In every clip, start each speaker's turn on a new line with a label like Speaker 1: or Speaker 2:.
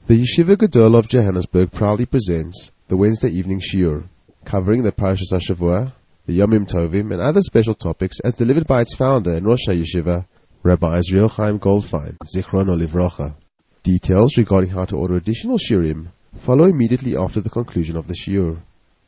Speaker 1: The Yeshiva Gedol of Johannesburg proudly presents the Wednesday evening shiur, covering the Parashas HaShavua, the Yomim Tovim, and other special topics as delivered by its founder and Rosh HaYeshiva, Rabbi Israel Chaim Goldfein, Zichrono Livrocha. Details regarding how to order additional shiurim follow immediately after the conclusion of the shiur.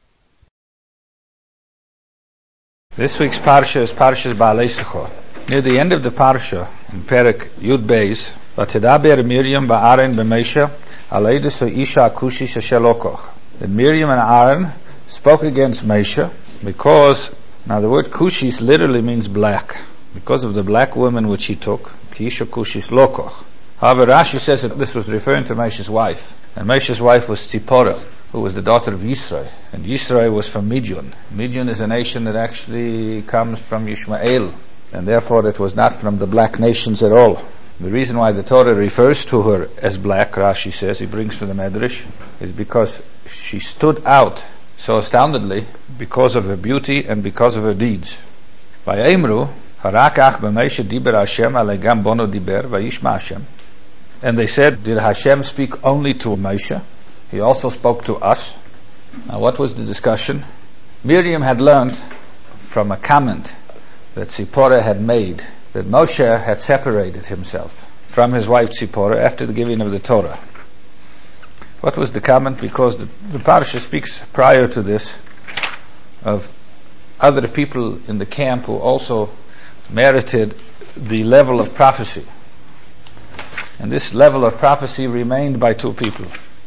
Speaker 2: This week's parsha is Parshas Baalei Sichor. Near the end of the parsha, in Perek Yud Beis, Vatidaber Miriam ba'Aaron b'Moshe aleidus ha'isha akushish asher lokoch. That Miriam and Aaron spoke against Moshe because, now the word kushis literally means black, because of the black woman which he took, kisha kushis lokoch. However, Rashi says that this was referring to Moshe's wife, and Moshe's wife was Tzipora, who was the daughter of Yisro, and Yisro was from Midian. Midian is a nation that actually comes from Yishmael, and therefore it was not from the black nations at all. The reason why the Torah refers to her as black, Rashi says, he brings from the Medrash, is because she stood out so astoundingly because of her beauty and because of her deeds. Vayemru, harakach b'Moshe diber Hashem alegam bono diber vayishma Hashem. And they said, did Hashem speak only to Moshe? He also spoke to us. Now what was the discussion? Miriam had learned from a comment that Tzipora had made that Moshe had separated himself from his wife Tzipora after the giving of the Torah. What was the comment? Because the parsha speaks prior to this of other people in the camp who also merited the level of prophecy. And this level of prophecy remained by two people.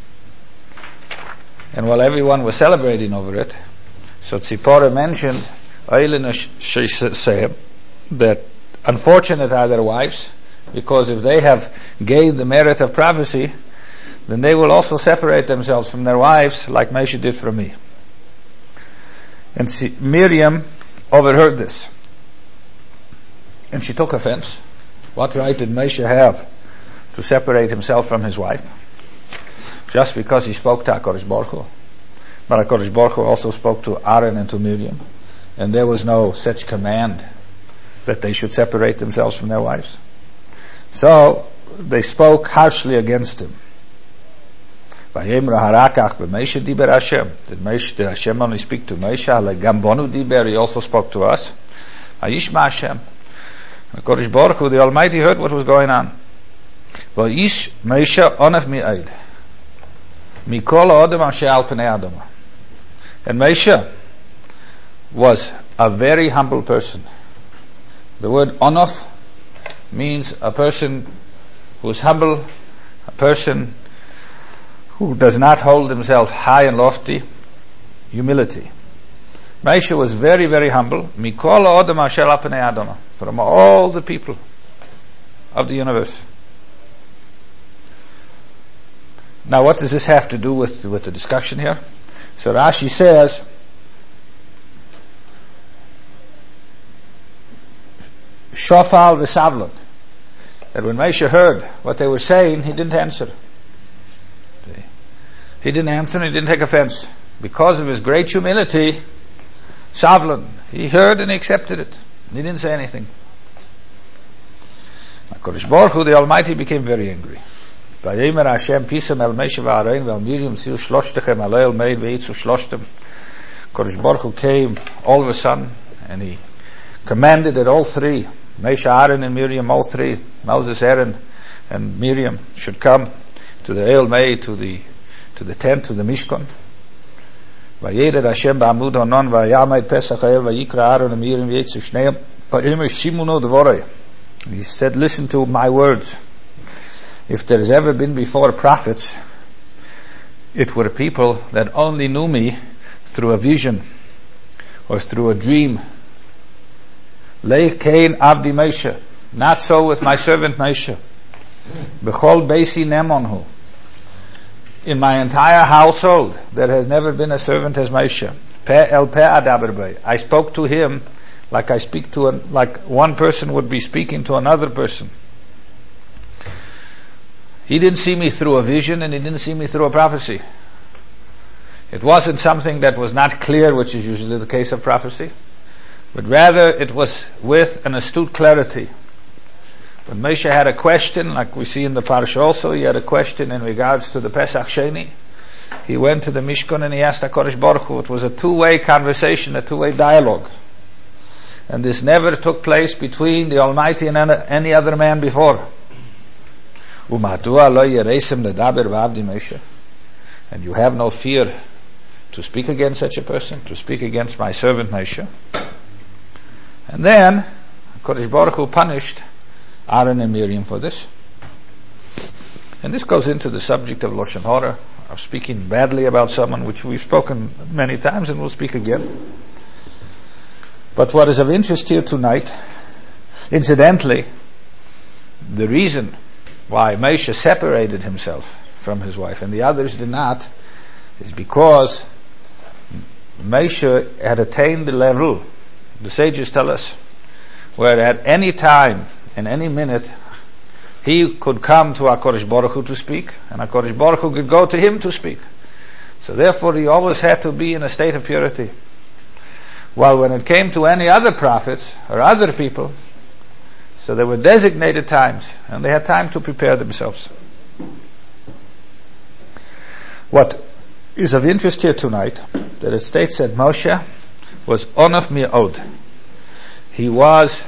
Speaker 2: And while everyone was celebrating over it, so Tzipora mentioned that unfortunate are their wives, because if they have gained the merit of prophecy, then they will also separate themselves from their wives like Moshe did from me. And Miriam overheard this, and she took offense. What right did Moshe have to separate himself from his wife? Just because he spoke to HaKadosh Baruch Hu. But HaKadosh Baruch Hu also spoke to Aaron and to Miriam, and there was no such command that they should separate themselves from their wives. So they spoke harshly against him. Vayemru harakach b'Moshe diber Hashem. Did Hashem only speak to Moshe? Alegam bono diber, he also spoke to us. Vayishma Hashem. HaKadosh Baruch Hu, the Almighty, heard what was going on. Vayish Moshe onaf mi'ed mikol ha'odam asher al pnei adama. And Moshe was a very humble person. The word onof means a person who is humble, a person who does not hold himself high and lofty, humility. Moshe was very, very humble. Mikol ha'odam asher al pnei adama, from all the people of the universe. Now what does this have to do with the discussion here? So Rashi says, Shofal v'savlon, that when Moshe heard what they were saying, he didn't answer. He didn't answer and he didn't take offense. Because of his great humility, savlon, he heard and he accepted it. He didn't say anything. HaKadosh Baruch Hu, the Almighty, became very angry. Vayemer Hashem pisam el Moshe v'Aaron v'el Miriam siu shloshtem aloel meid v'yitzu shloshtem. HaKadosh Baruch Hu came all of a sudden and he commanded that all three, Moshe, Aaron, and Miriam, all three, Moses, Aaron, and Miriam, should come to the Eil Mei, to the tent, to the Mishkan. Vayered Hashem ba'amud hanon v'yamed Pesach ha'el v'yikra Aaron and Miriam v'yitzu shneim v'yimer shimuno dvorei. He said, listen to my words. If there has ever been before prophets, it were people that only knew me through a vision or through a dream. Leikein avdi Moshe. Not so with my servant Moshe. Bechol beisi nemonhu. In my entire household, there has never been a servant as Moshe. Pe el pe adaber bei. I spoke to him like I speak to like one person would be speaking to another person. He didn't see me through a vision and he didn't see me through a prophecy. It wasn't something that was not clear, which is usually the case of prophecy, but rather it was with an astute clarity. When Moshe had a question, like we see in the Parsha also, he had a question in regards to the Pesach Sheni. He went to the Mishkan and he asked HaKadosh Baruch Hu. It was a two-way conversation, a two-way dialogue. And this never took place between the Almighty and any other man before. And you have no fear to speak against such a person, to speak against my servant Moshe. And then HaKadosh Baruch Hu punished Aaron and Miriam for this. And this goes into the subject of Lashon Hara, of speaking badly about someone, which we've spoken many times and we'll speak again. But what is of interest here tonight, incidentally, the reason why Moshe separated himself from his wife and the others did not is because Moshe had attained the level, the sages tell us, where at any time, in any minute, he could come to HaKadosh Baruch Hu to speak, and HaKadosh Baruch Hu could go to him to speak. So therefore he always had to be in a state of purity. While when it came to any other prophets or other people, so there were designated times, and they had time to prepare themselves. What is of interest here tonight, that it states that Moshe was Onof Mi'od. He was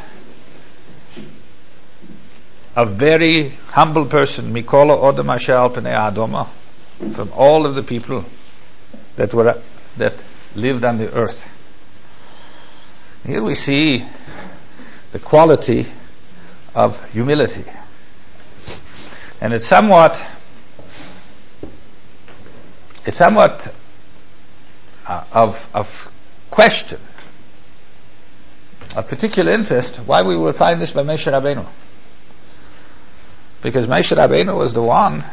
Speaker 2: a very humble person, Mikola Odom Asher Al Pnei Adoma, from all of the people that lived on the earth. Here we see the quality of humility, and it's somewhat of question, of particular interest, why we will find this by Moshe Rabbeinu. Because Moshe Rabbeinu was the one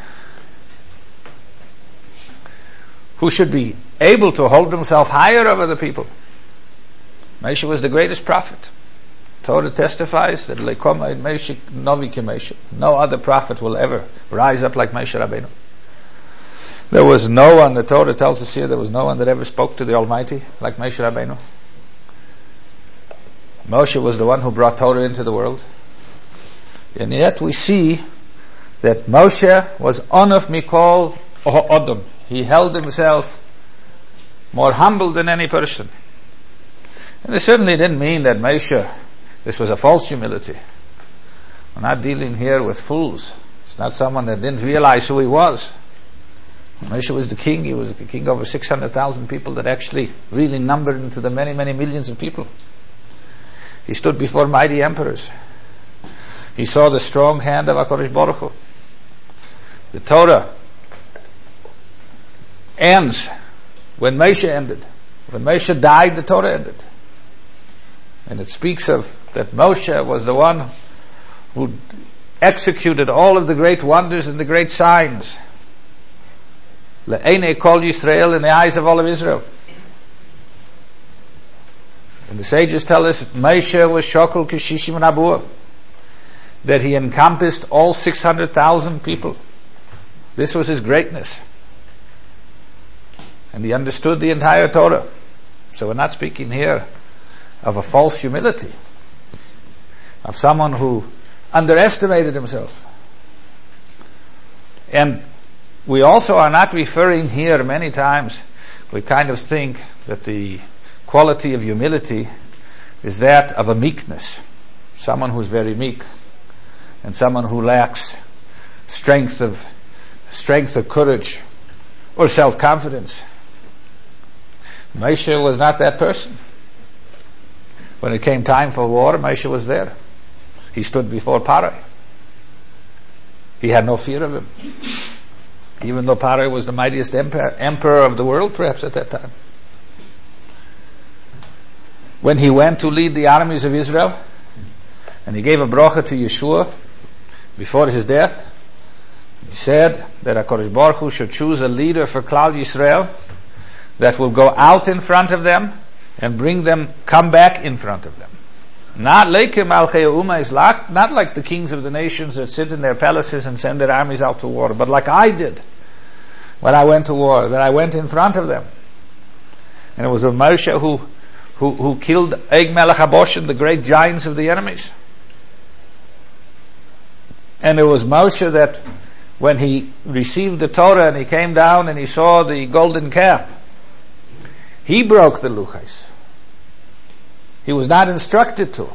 Speaker 2: who should be able to hold himself higher over the people. Moshe was the greatest prophet. Torah testifies that Lekoma in Moshe Novi Moshe. No other prophet will ever rise up like Moshe Rabbeinu. There was no one, the Torah tells us here, there was no one that ever spoke to the Almighty like Moshe Rabbeinu. Moshe was the one who brought Torah into the world. And yet we see that Moshe was Onof Mikol Odom. He held himself more humble than any person. And this certainly didn't mean that Moshe, this was a false humility. We're not dealing here with fools. It's not someone that didn't realize who he was. Moshe was the king. He was the king over 600,000 people that actually really numbered into the many, many millions of people. He stood before mighty emperors. He saw the strong hand of HaKadosh Baruch Hu. The Torah ends when Moshe ended. When Moshe died, the Torah ended. And it speaks of that Moshe was the one who executed all of the great wonders and the great signs. Le'enei kol Yisrael, in the eyes of all of Israel. And the sages tell us Moshe was shokol k'shishim nabur, that he encompassed all 600,000 people. This was his greatness. And he understood the entire Torah. So we're not speaking here of a false humility, of someone who underestimated himself. And we also are not referring here, many times we kind of think that the quality of humility is that of a meekness, someone who's very meek, and someone who lacks strength of courage or self-confidence. Moshe was not that person. When it came time for war, Moshe was there. He stood before Parai. He had no fear of him, even though Parai was the mightiest emperor of the world, perhaps at that time. When he went to lead the armies of Israel, and he gave a bracha to Yeshua before his death, he said that HaKadosh Baruch Hu should choose a leader for Klal Yisrael that will go out in front of them and bring them, come back in front of them. Not like not like the kings of the nations that sit in their palaces and send their armies out to war, but like I did when I went to war, that I went in front of them. And it was Moshe who killed Og Melech HaBoshen, the great giants of the enemies. And it was Moshe that, when he received the Torah and he came down and he saw the golden calf, he broke the luchos. He was not instructed to.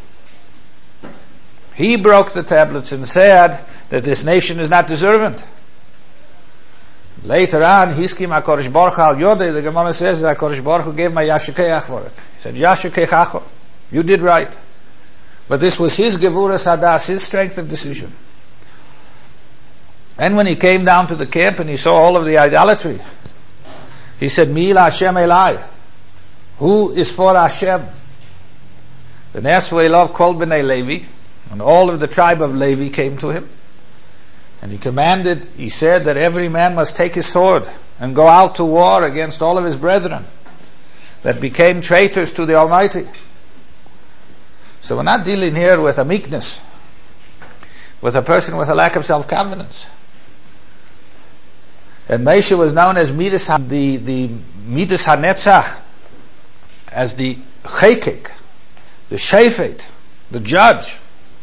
Speaker 2: He broke the tablets and said that this nation is not deserving. Later on, Hiskim HaKodesh Baruch Hu al Yodei, the Gemara says that HaKodesh Baruch Hu gave my Yashikeach for it. He said, Yashikechacho, you did right. But this was his Gevuras Hadas, his strength of decision. And when he came down to the camp and he saw all of the idolatry, he said, Mi'ila Hashem Elai, who is for Hashem? Then Esvei Kol B'nai Levi, and all of the tribe of Levi came to him. And he said that every man must take his sword and go out to war against all of his brethren that became traitors to the Almighty. So we're not dealing here with a meekness, with a person with a lack of self-confidence. And Moshe was known as the Midas HaNetzach, as the Chekek, the Shefet, the judge.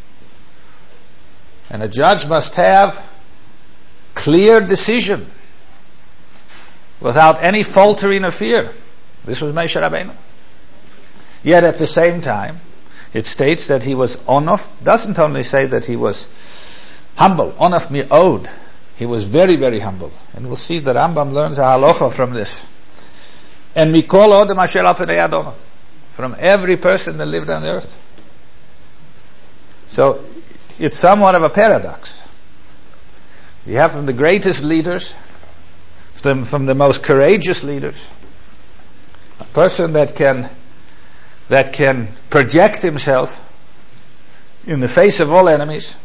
Speaker 2: And a judge must have clear decision without any faltering of fear. This was Moshe Rabbeinu. Yet at the same time, it states that he was onof, doesn't only say that he was humble, onof mi'od. He was very, very humble. And we'll see that Rambam learns a halacha from this. And mikol odem asher al pnei Adama, from every person that lived on the earth. So it's somewhat of a paradox. You have from the greatest leaders, from the most courageous leaders, a person that can project himself in the face of all enemies,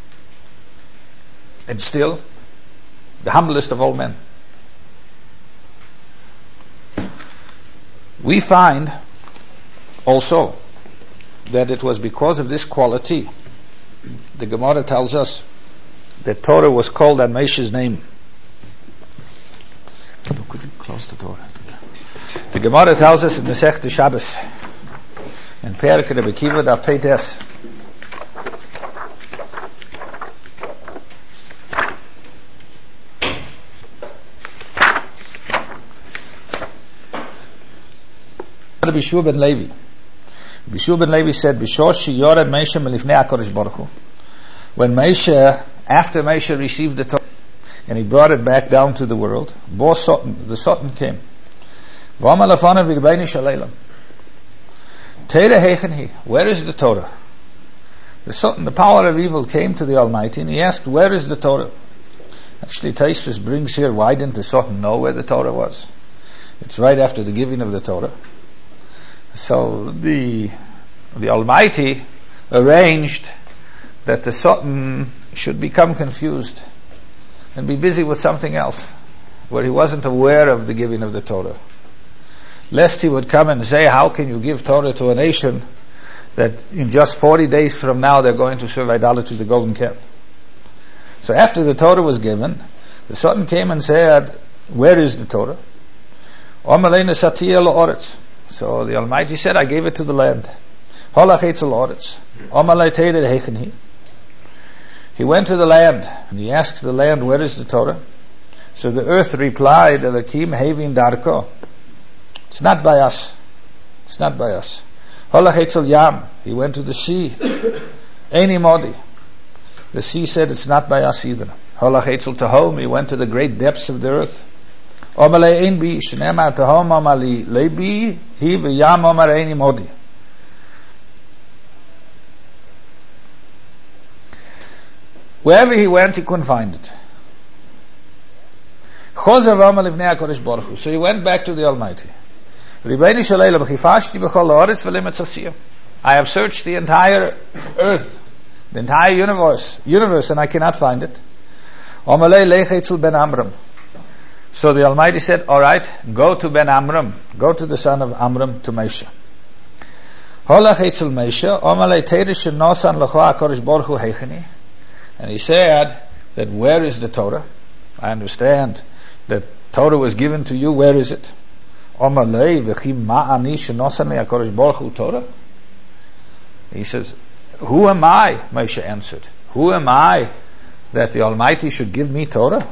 Speaker 2: and still the humblest of all men. We find also that it was because of this quality, the Gemara tells us that Torah was called on Moshe's name. Could you close the Torah? The Gemara tells us in Masechta Shabbos, in Perek Rebbe Kiva Daf Pei Tes, Bishur ben Levi. Bishur ben Levi said, Bishor sheyored Moshe melifnei HaKodesh Baruch Hu. When Moshe, after Moshe received the Torah, and he brought it back down to the world, the Sultan came. V'amar lefanav Ribbeinu shel Olam, Torah heichen hi, where is the Torah? The Sultan, the power of evil, came to the Almighty and he asked, where is the Torah? Actually, Taisvis brings here, why didn't the Sultan know where the Torah was? It's right after the giving of the Torah. So the Almighty arranged that the Sultan should become confused and be busy with something else, where he wasn't aware of the giving of the Torah. Lest he would come and say, how can you give Torah to a nation that in just 40 days from now they're going to serve idolatry, the golden calf? So after the Torah was given, the Sultan came and said, where is the Torah? So the Almighty said, I gave it to the land. He went to the land and he asked the land, where is the Torah? So the earth replied, Elokim Hevin Darko. It's not by us. It's not by us. Yam. He went to the sea. Eini Modi. The sea said, it's not by us either. Tahom. He went to the great depths of the earth. Omalei ein bi shnema tahom amali lebi hi v'yam omar eini Modi. Wherever he went, he couldn't find it. So he went back to the Almighty. I have searched the entire earth, the entire universe, and I cannot find it. So the Almighty said, all right, go to Ben Amram, go to the son of Amram, to Moshe. And he said that where is the Torah? I understand that Torah was given to you, where is it? He says, who am I? Moshe answered, who am I that the Almighty should give me Torah?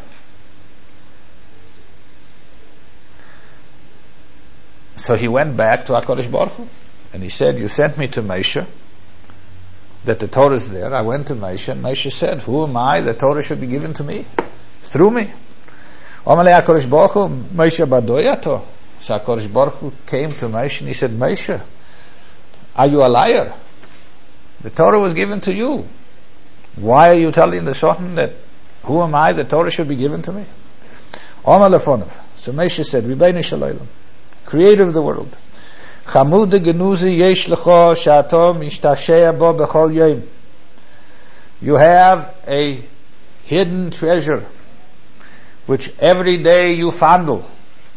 Speaker 2: So he went back to HaKadosh Baruch Hu, and he said, you sent me to Moshe, that the Torah is there. I went to Moshe, and Moshe said, who am I? The Torah should be given to me, through me. Amalei HaKadosh Baruch Hu, Moshe badoyato. So HaKadosh Baruch Hu came to Moshe, and he said, Moshe, are you a liar? The Torah was given to you. Why are you telling the Shochan that, who am I? The Torah should be given to me. Amalefonov. So Moshe said, Ribeinu Shalom, Creator of the world, Chamud genuzi yesh lecho shato mishtashea bo bechol yom. You have a hidden treasure which every day you fondle.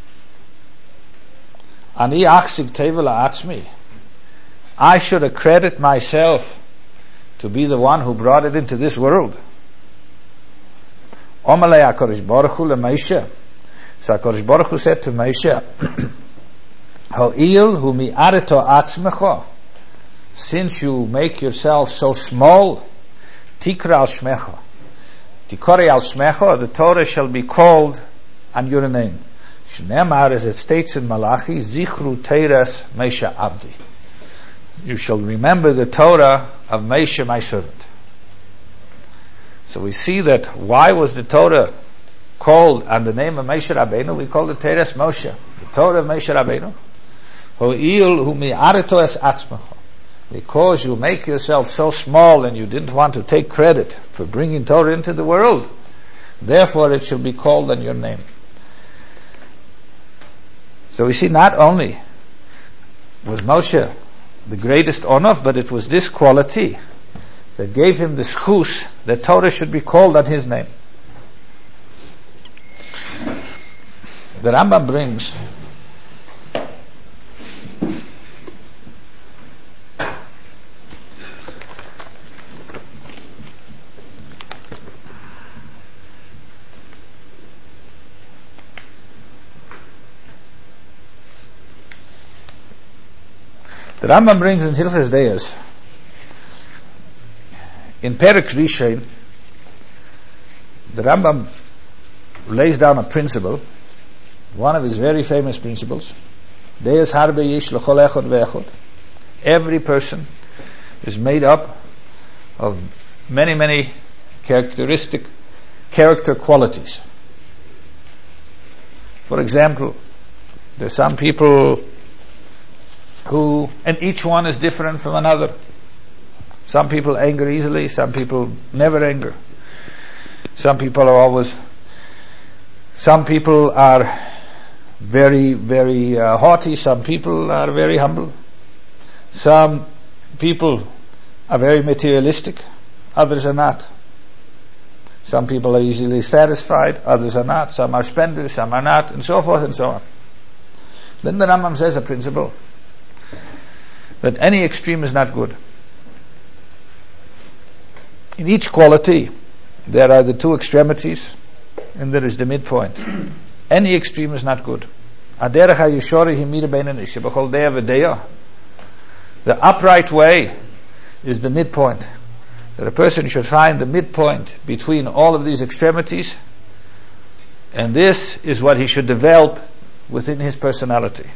Speaker 2: Ani achzig teva la'atzmi. I should accredit myself to be the one who brought it into this world. Omalei HaKadosh Baruch Hu leMoshe. So HaKadosh Baruch Hu said to Moshe, Ho'il hu mi'areto atzmecho. Since you make yourself so small, tikra al shmecho. Tikore al shmecho, the Torah shall be called on your name. Shneimar, as it states in Malachi, Zichru Teiras Moshe Avdi. You shall remember the Torah of Moshe, my servant. So we see that why was the Torah called on the name of Moshe Rabbeinu? We call it Teiras Moshe, the Torah of Moshe Rabbeinu. Ho'il hu mi'areto es atzmecho. Because you make yourself so small and you didn't want to take credit for bringing Torah into the world, therefore it shall be called on your name. So we see not only was Moshe the greatest honor, but it was this quality that gave him the schus that Torah should be called on his name. The Rambam brings in Hilchos Deos, in Perek Rishon, the Rambam lays down a principle, one of his very famous principles. Deos harbe yesh l'chol echad ve'echad. Every person is made up of many, many character qualities. For example, there's some people who, and each one is different from another. Some people anger easily, some people never anger. Some people are very, very haughty, some people are very humble. Some people are very materialistic, others are not. Some people are easily satisfied, others are not. Some are spenders, some are not, and so forth and so on. Then the Rambam says a principle that any extreme is not good. In each quality, there are the two extremities, and there is the midpoint. Any extreme is not good. The upright way is the midpoint. That a person should find the midpoint between all of these extremities, and this is what he should develop within his personality.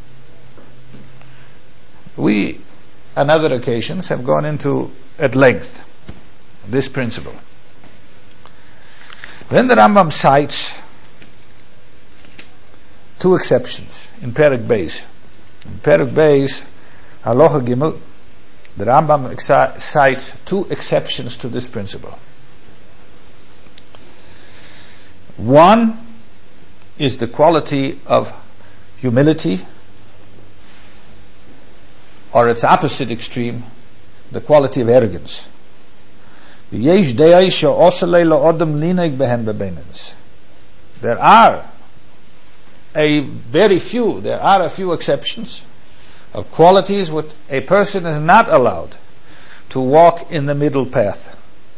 Speaker 2: We, on other occasions, have gone into at length this principle. Then the Rambam cites two exceptions in Perek Beis. In Perek Beis, Halacha Gimel, the Rambam cites two exceptions to this principle. One is the quality of humility, or its opposite extreme, the quality of arrogance. There are a few exceptions of qualities which a person is not allowed to walk in the middle path.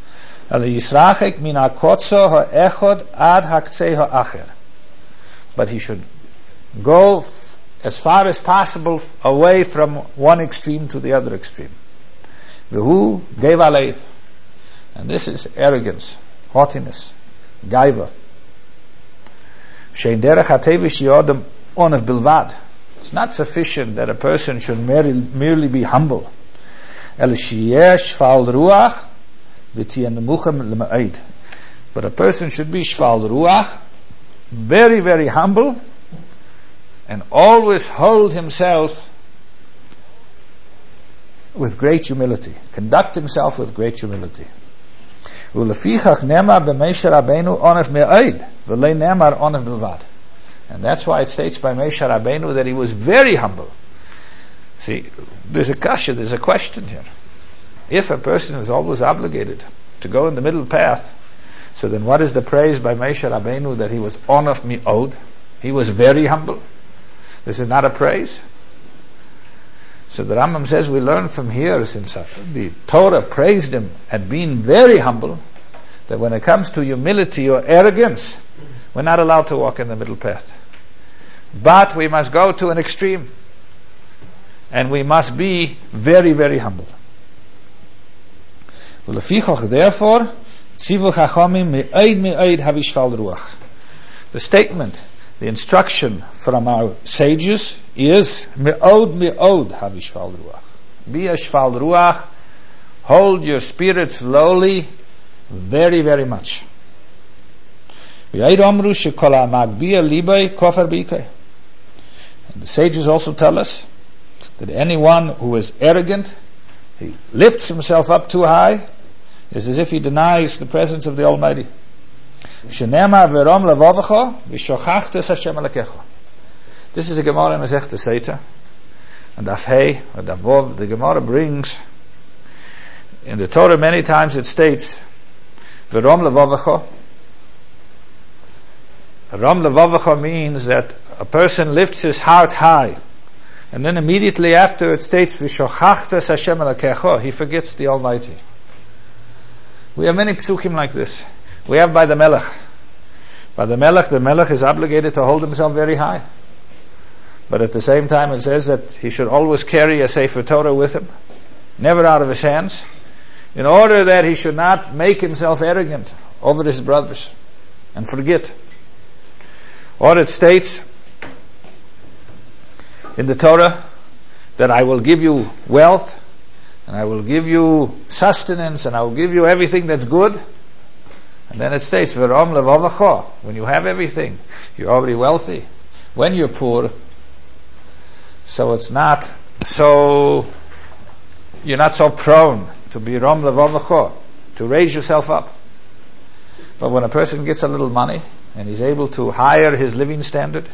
Speaker 2: But he should go as far as possible away from one extreme to the other extreme. And this is arrogance. haughtiness, gaiva. Shein derech hatevish yodem onev bilvad. It's not sufficient that a person should merely be humble. El sheyeh shval ruach v'tiyeh nemuchem l'ma'id. But a person should be shval ruach, very, very humble, and always hold himself with great humility. Conduct himself with great humility. Ulefichach nemar b'Moshe Rabbeinu onev me'id v'lei nemar onev bilvad. And that's why it states by Moshe Rabbeinu that he was very humble. See, there's a kasha, there's a question here. If a person is always obligated to go in the middle path, so then what is the praise by Moshe Rabbeinu that he was onev me'od? He was very humble. This is not a praise. So the Rambam says we learn from here, since the Torah praised him at being very humble, that when it comes to humility or arrogance, we're not allowed to walk in the middle path. But we must go to an extreme, and we must be very, very humble. Therefore, the statement, the instruction from our sages is me'od havishval ruach. Be a shval ruach. Hold your spirits lowly, very, very much. And the sages also tell us that anyone who is arrogant, he lifts himself up too high, is as if he denies the presence of the Almighty. This is a Gemara in Masechta Seita, and Daf Hey, or Daf Vov. The Gemara brings in the Torah many times it states V'rom levavecha. Rom levavecha means that a person lifts his heart high, and then immediately after it states V'shochachtas Hashem elakecha, he forgets the Almighty. We have many psukim like this. We have by the Melech. By the Melech is obligated to hold himself very high. But at the same time it says that he should always carry a Sefer Torah with him, never out of his hands, in order that he should not make himself arrogant over his brothers and forget. Or it states in the Torah that I will give you wealth, and I will give you sustenance, and I will give you everything that's good. And then it states, V'rom levavecha. When you have everything, you're already wealthy. When you're poor, so it's not so, you're not so prone to be rom levavecha, to raise yourself up. But when a person gets a little money, and he's able to higher his living standard,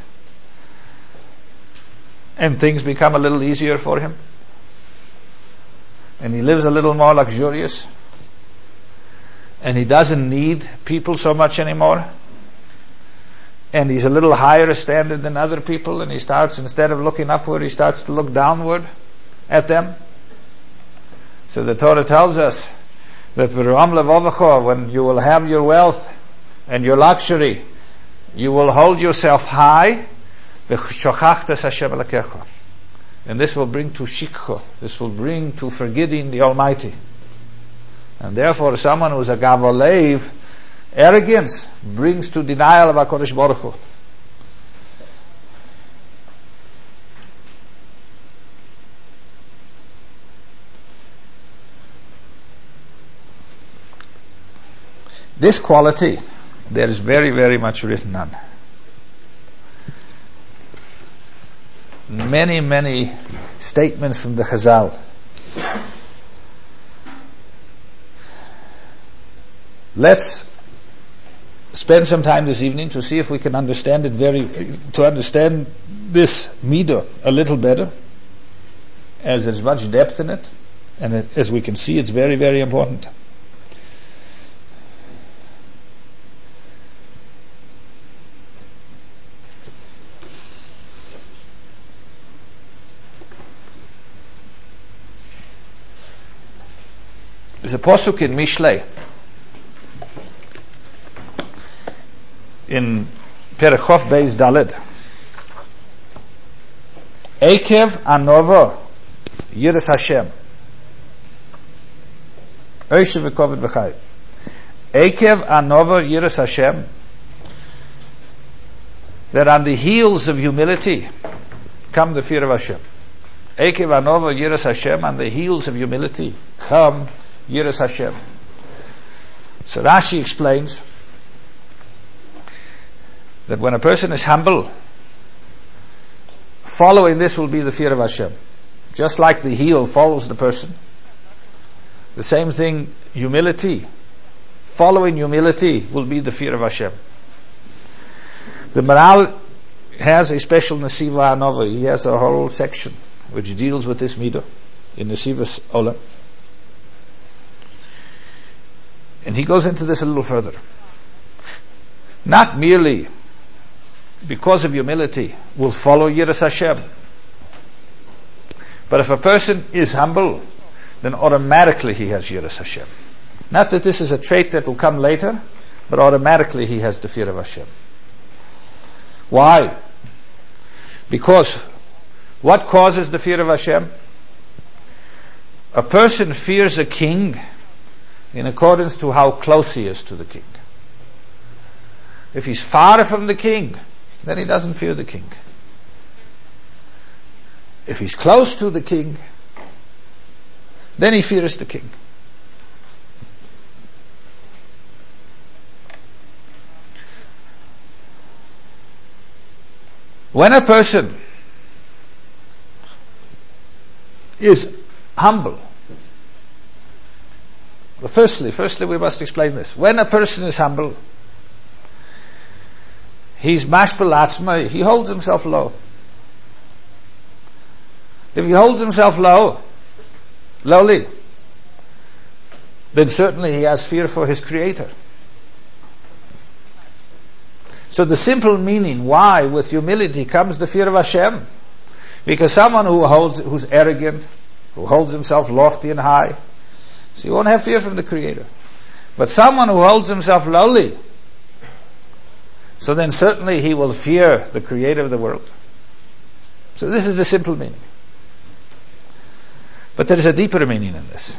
Speaker 2: and things become a little easier for him, and he lives a little more luxurious, and he doesn't need people so much anymore, and he's a little higher standard than other people, and he starts, instead of looking upward, he starts to look downward at them. So the Torah tells us that when you will have your wealth and your luxury, you will hold yourself high, and this will bring to shikha, this will bring to forgetting the Almighty. And therefore someone who is a gavalev, arrogance brings to denial of HaKadosh Baruch Hu. This quality, there is very, very much written on. Many, many statements from the Chazal. Let's spend some time this evening to see if we can understand it to understand this midah a little better, as there's much depth in it, and as we can see, it's very, very important. There's a pasuk in Mishlei, in Perek Chof Beis Daled. Ekev anova Yiras Hashem Oishe v'koved b'chai. Ekev Anova Yiras Hashem, that on the heels of humility come the fear of Hashem. Ekev Anova Yiras Hashem, on the heels of humility come Yiras Hashem. So Rashi explains that when a person is humble, following this will be the fear of Hashem. Just like the heel follows the person, the same thing, humility, following humility will be the fear of Hashem. The Maral has a special Nesiva Anova. He has a whole section which deals with this midah in Nesivas Olam. And he goes into this a little further. Not merely because of humility will follow Yiras Hashem, but if a person is humble, then automatically he has Yiras Hashem. Not that this is a trait that will come later, but automatically he has the fear of Hashem. Why? Because what causes the fear of Hashem? A person fears a king in accordance to how close he is to the king. If he's far from the king, then he doesn't fear the king. If he's close to the king, then he fears the king. When a person is humble, well, firstly we must explain this. When a person is humble, he's mashpel atzma, he holds himself low. If he holds himself lowly, then certainly he has fear for his Creator. So the simple meaning why with humility comes the fear of Hashem, because someone who's arrogant, who holds himself lofty and high, so he won't have fear from the Creator. But someone who holds himself lowly, so then certainly he will fear the Creator of the world. So this is the simple meaning. But there is a deeper meaning in this.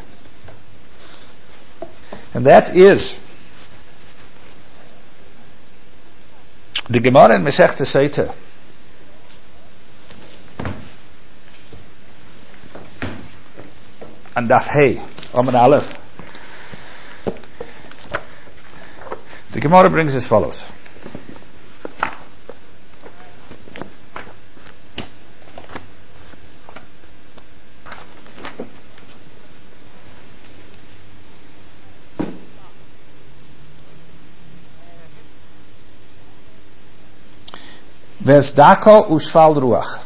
Speaker 2: And that is the Gemara in Masechta Sotah and Daf Hey, Amud Aleph. The Gemara brings as follows. Vezdako ushval ruach.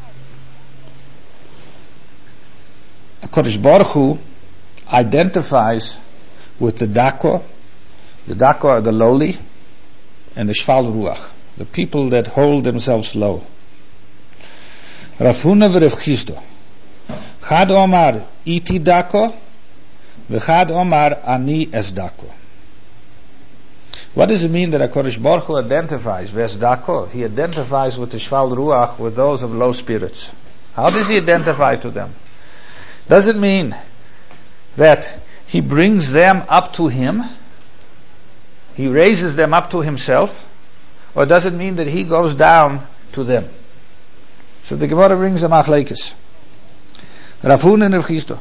Speaker 2: HaKadosh Baruch Hu identifies with the dako. The dako are the lowly, and the shval ruach, the people that hold themselves low. Rav Huna v'Rav Chisda. Chad omar iti dako, v'chad omar ani es dako. What does it mean that HaKadosh Baruch Hu identifies? Vezdako, he identifies with the shval ruach, with those of low spirits. How does he identify to them? Does it mean that he brings them up to him? He raises them up to himself? Or does it mean that he goes down to them? So the Gemara brings a machlekes. Rav Huna and Rav Chisda.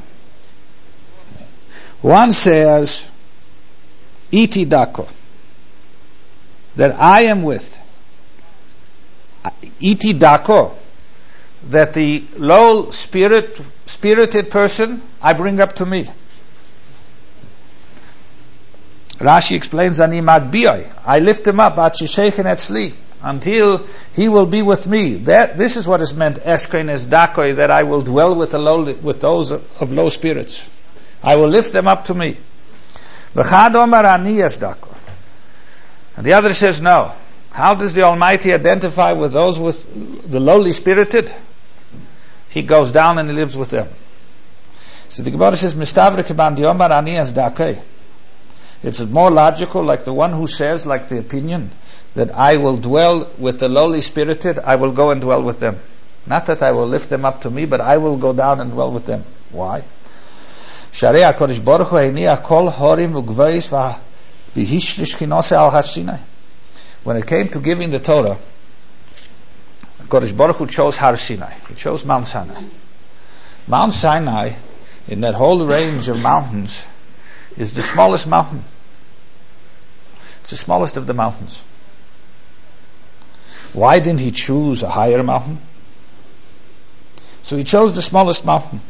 Speaker 2: One says, iti dako, that I am with. Iti dako, that the low spirited person I bring up to me. Rashi explains, Ani magbioi, I lift him up, until he will be with me. This is what is meant, eshkein es dakoi, that I will dwell with those of low spirits. I will lift them up to me. V'chad omar ani es dako. And the other says, no. How does the Almighty identify with those with the lowly spirited? He goes down and he lives with them. So the Gemara says, Mistavre keban diomar ani es dakoi. It's more logical, like the one who says, like the opinion, that I will dwell with the lowly spirited, I will go and dwell with them. Not that I will lift them up to me, but I will go down and dwell with them. Why? Sharei HaKadosh Baruch Hu heiniach kol horim ugveis V'hishrish chinose al har Sinai. When it came to giving the Torah, Kodesh Baruch Hu chose Har Sinai. He chose Mount Sinai. Mount Sinai, in that whole range of mountains, is the smallest mountain. It's the smallest of the mountains. Why didn't he choose a higher mountain? So he chose the smallest mountain.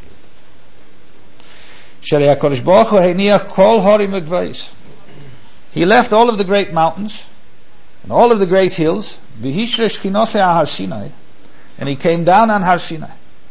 Speaker 2: He left all of the great mountains and all of the great hills, and he came down on Har Sinai.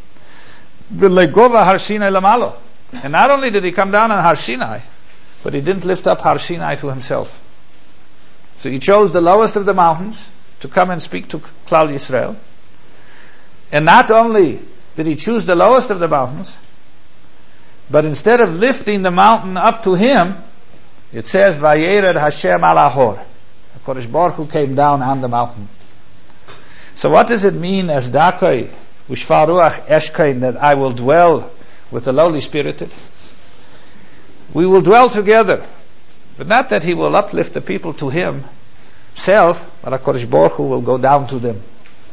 Speaker 2: And not only did he come down on Har Sinai, but he didn't lift up Har Sinai to himself. So he chose the lowest of the mountains to come and speak to Klal Yisrael. And not only did he choose the lowest of the mountains, but instead of lifting the mountain up to him, it says, Vayered Hashem al Ahor. HaKadosh Baruch Hu came down on the mountain. So what does it mean as Dakai, Ushvar Ruach Eshkain, that I will dwell with the lowly spirited? We will dwell together, but not that he will uplift the people to himself, but HaKadosh Baruch Hu will go down to them.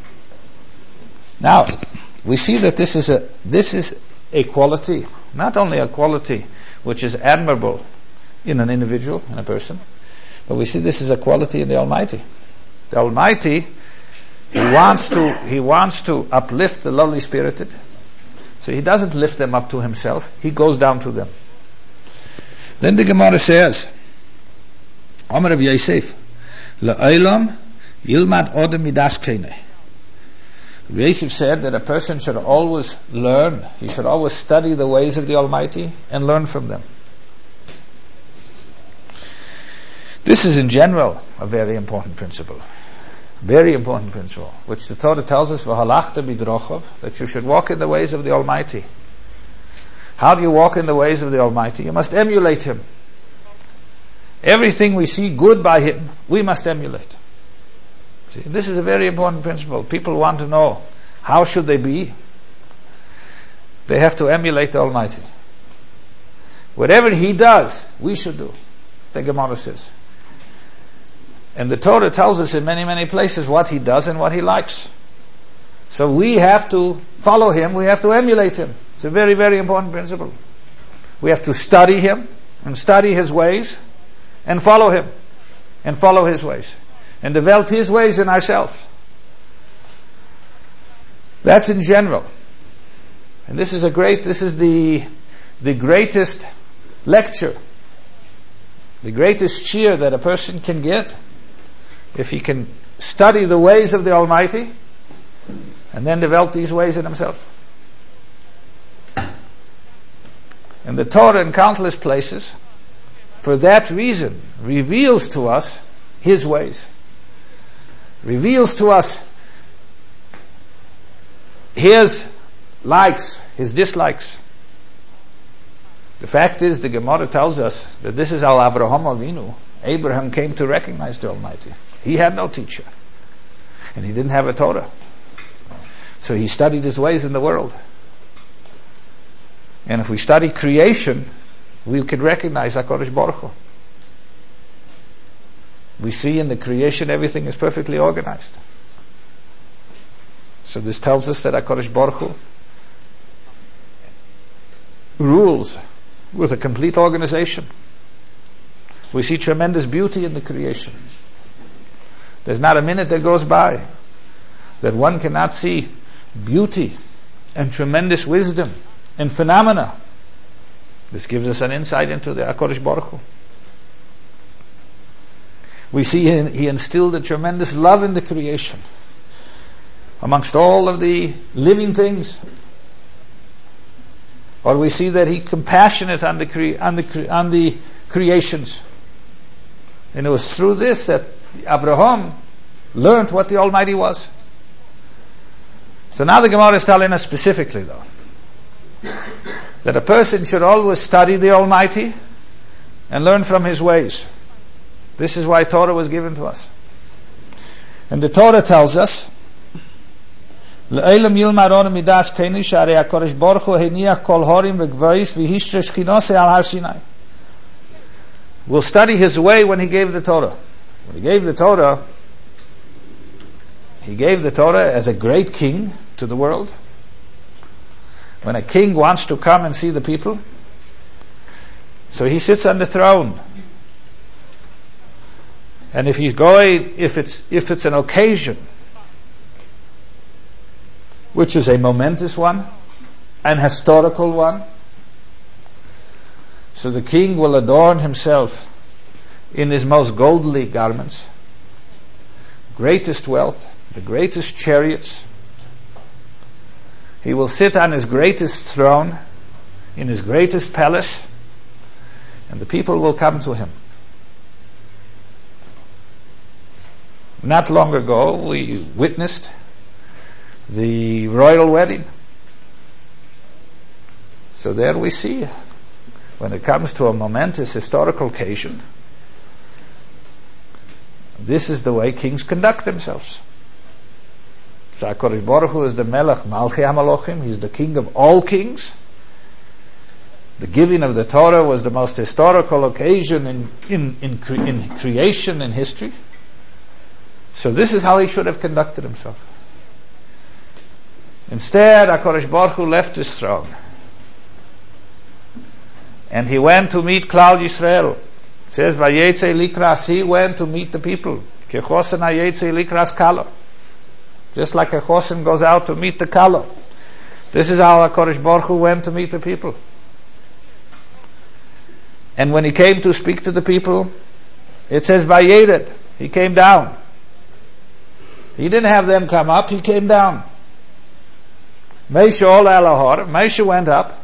Speaker 2: Now, we see that this is a quality, not only a quality which is admirable in an individual, in a person, but we see this is a quality in the Almighty. The Almighty, He wants to uplift the lowly spirited. So He doesn't lift them up to Himself, He goes down to them. Then the Gemara says, Amar Rabbi Yosef, La'olam yilmad odem midas keineh. Yosef said that a person should always learn, he should always study the ways of the Almighty and learn from them. This is in general a very important principle. Very important principle, which the Torah tells us, V'halachta bidrochav, that you should walk in the ways of the Almighty. How do you walk in the ways of the Almighty? You must emulate Him. Everything we see good by Him, we must emulate. See, this is a very important principle. People want to know, how should they be? They have to emulate the Almighty. Whatever He does, we should do, the Gemara says. And the Torah tells us in many, many places what He does and what He likes. So we have to follow Him, we have to emulate Him. It's a very, very important principle. We have to study Him and study His ways and follow Him and follow His ways and develop His ways in ourselves. That's in general. And this is the greatest lecture, the greatest cheer that a person can get if he can study the ways of the Almighty and then develop these ways in himself. And the Torah in countless places, for that reason, reveals to us His ways. Reveals to us His likes, His dislikes. The fact is, the Gemara tells us that this is how Avraham Avinu, Abraham, came to recognize the Almighty. He had no teacher, and he didn't have a Torah. So he studied His ways in the world. And if we study creation, we can recognize HaKadosh Baruch Hu. We see in the creation everything is perfectly organized. So this tells us that HaKadosh Baruch Hu rules with a complete organization. We see tremendous beauty in the creation. There's not a minute that goes by that one cannot see beauty and tremendous wisdom and phenomena. This gives us an insight into the HaKadosh Baruch Hu. We see He instilled a tremendous love in the creation amongst all of the living things. Or we see that He's compassionate on the creations. And it was through this that Abraham learned what the Almighty was. So now the Gemara is telling us specifically, though, that a person should always study the Almighty and learn from His ways. This is why Torah was given to us. And the Torah tells us, Le'elam yilmad odem midas keineh sharei HaKadosh Baruch Hu heniach kol horim v'gvais v'hishre shchinose al Har Sinai. will study his way when he gave the Torah. When he gave the Torah as a great king to the world. When a king wants to come and see the people, so he sits on the throne. And if it's an occasion which is a momentous one, an historical one, so the king will adorn himself in his most goldly garments, greatest wealth, the greatest chariots. He will sit on his greatest throne, in his greatest palace, and the people will come to him. Not long ago, we witnessed the royal wedding. So there we see, when it comes to a momentous historical occasion, this is the way kings conduct themselves. So HaKadosh Baruch Hu is the Melech Malchei HaMalochim. He's the king of all kings. The giving of the Torah was the most historical occasion in creation and history. So this is how he should have conducted himself. Instead, HaKadosh Baruch Hu left his throne, and he went to meet Klal Yisrael. It says, Vayetze Likras, he went to meet the people. Kechosen Hayetze Likras Kalo. Just like a chosen goes out to meet the Kalo. This is how HaKadosh Baruch Hu went to meet the people. And when he came to speak to the people, it says, Vayered, he came down. He didn't have them come up, he came down. Moshe Ola El Ahor, Moshe went up.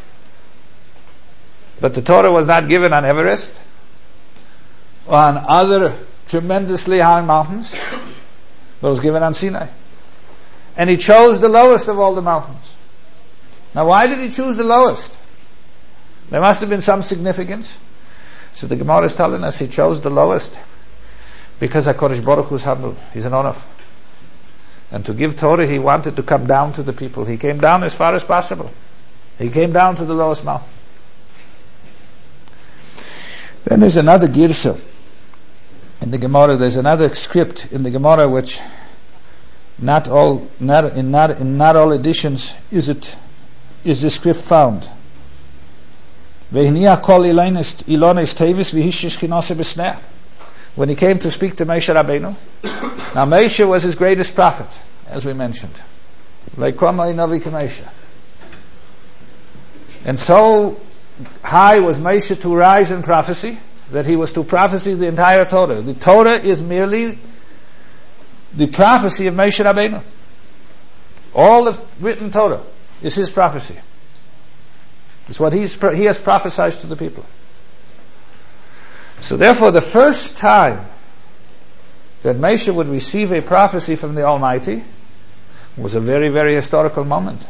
Speaker 2: But the Torah was not given on Everest, or on other tremendously high mountains, but it was given on Sinai. And he chose the lowest of all the mountains. Now why did he choose the lowest? There must have been some significance. So the Gemara is telling us he chose the lowest because HaKadosh Baruch Hu is humble. He's an Onaf. And to give Torah, he wanted to come down to the people. He came down as far as possible. He came down to the lowest mountain. Then there's another girsa in the Gemara. There's another script in the Gemara which not all editions is the script found. When he came to speak to Moshe Rabbeinu, now Moshe was his greatest prophet, as we mentioned. And so high was Moshe to rise in prophecy that he was to prophesy the entire Torah. The Torah is merely the prophecy of Moshe Rabbeinu. All the written Torah is his prophecy. It's what he has prophesied to the people. So therefore, the first time that Moshe would receive a prophecy from the Almighty was a very, very historical moment.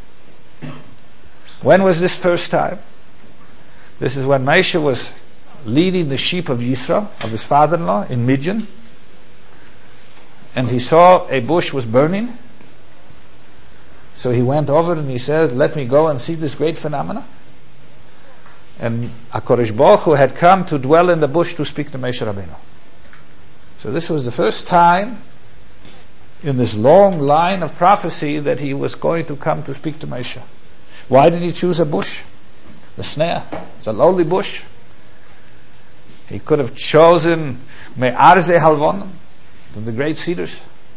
Speaker 2: When was this first time? This is when Moshe was leading the sheep of Yisro, of his father-in-law, in Midian, and he saw a bush was burning. So he went over and he said, let me go and see this great phenomena. And HaKadosh Baruch Hu had come to dwell in the bush to speak to Moshe Rabbeinu. So this was the first time in this long line of prophecy that he was going to come to speak to Moshe. Why did he choose a bush? The snare. It's a lowly bush. He could have chosen Me'arze Halvonim, from the great cedars.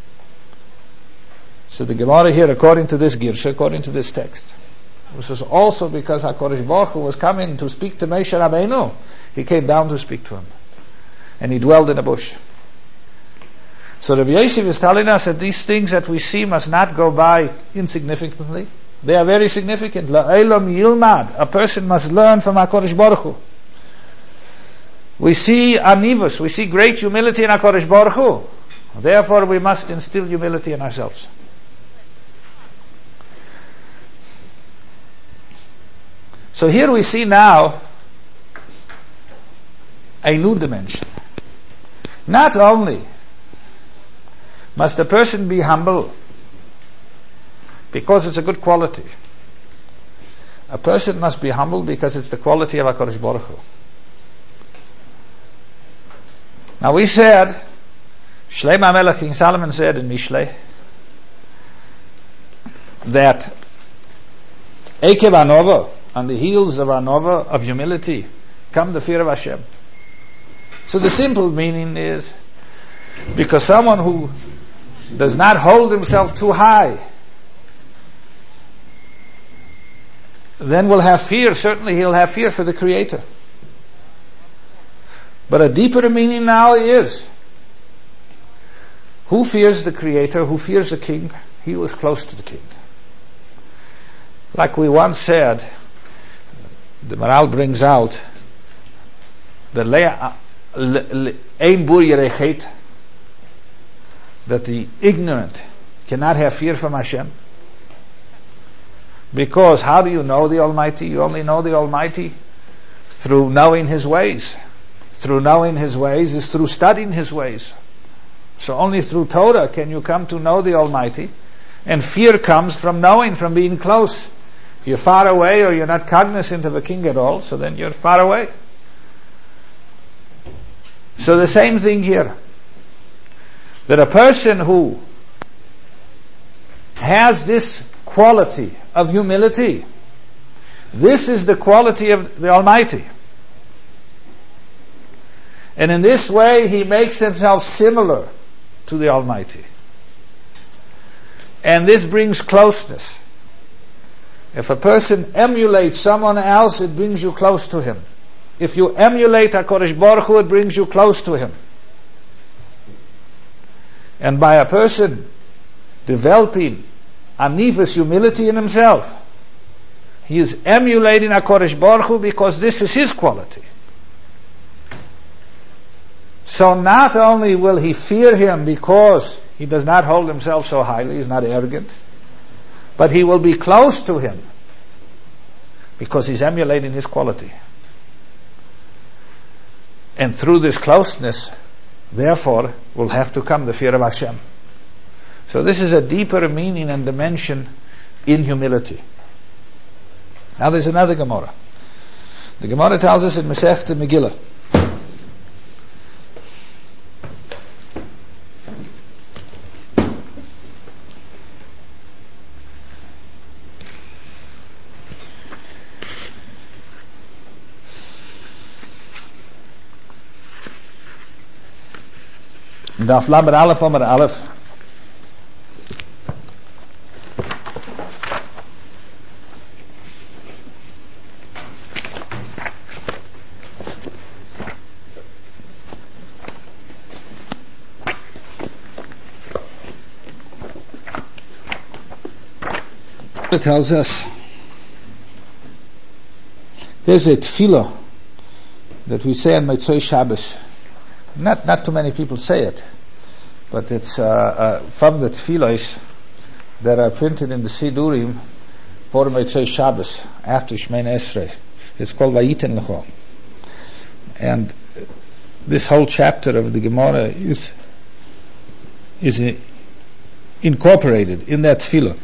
Speaker 2: So the Gemara here, according to this Girsha, according to this text, this was also because HaKadosh Baruch Hu was coming to speak to Moshe Rabbeinu. He came down to speak to him. And he dwelled in a bush. So Rabbi Yosef is telling us that these things that we see must not go by insignificantly. They are very significant. La'elam yilmad. A person must learn from HaKadosh Baruch Hu. We see anivus, we see great humility in HaKadosh Baruch Hu. Therefore we must instill humility in ourselves. So here we see now a new dimension. Not only must a person be humble because it's a good quality. A person must be humble because it's the quality of HaKadosh Baruch Hu. Now we said, Shlomo HaMelech, King Solomon said in Mishlei, that Ekev Anova, on the heels of Anova, of humility, come the fear of Hashem. So the simple meaning is, because someone who does not hold himself too high, then will have fear. Certainly he'll have fear for the Creator. But a deeper meaning now is, who fears the Creator? Who fears the King? He who is close to the King. Like we once said, the Maral brings out that that the ignorant cannot have fear from Hashem. Because how do you know the Almighty? You only know the Almighty through knowing His ways. Through knowing His ways is through studying His ways. So only through Torah can you come to know the Almighty. And fear comes from knowing, from being close. If you're far away or you're not cognizant of the King at all, so then you're far away. So the same thing here. That a person who has this quality of humility, this is the quality of the Almighty. And in this way he makes himself similar to the Almighty. And this brings closeness. If a person emulates someone else, it brings you close to him. If you emulate HaKadosh Baruch Hu, it brings you close to him. And by a person developing anivus, humility in himself, he is emulating HaKadosh Baruch Hu because this is his quality. So not only will he fear him because he does not hold himself so highly, he's not arrogant, but he will be close to him because he's emulating his quality. And through this closeness, therefore, will have to come the fear of Hashem. So this is a deeper meaning and dimension in humility. Now there's another Gemara. The Gemara tells us in Masechta Megillah, Daf Lamed Aleph Amar Aleph. It tells us there's a tefillah that we say on Motzei Shabbos. Not too many people say it, but it's from the tefillahs that are printed in the Sidurim for Motzei Shabbos after Shemona Esrei. It's called Vayiten Lecho, and this whole chapter of the Gemara is incorporated in that tefillah.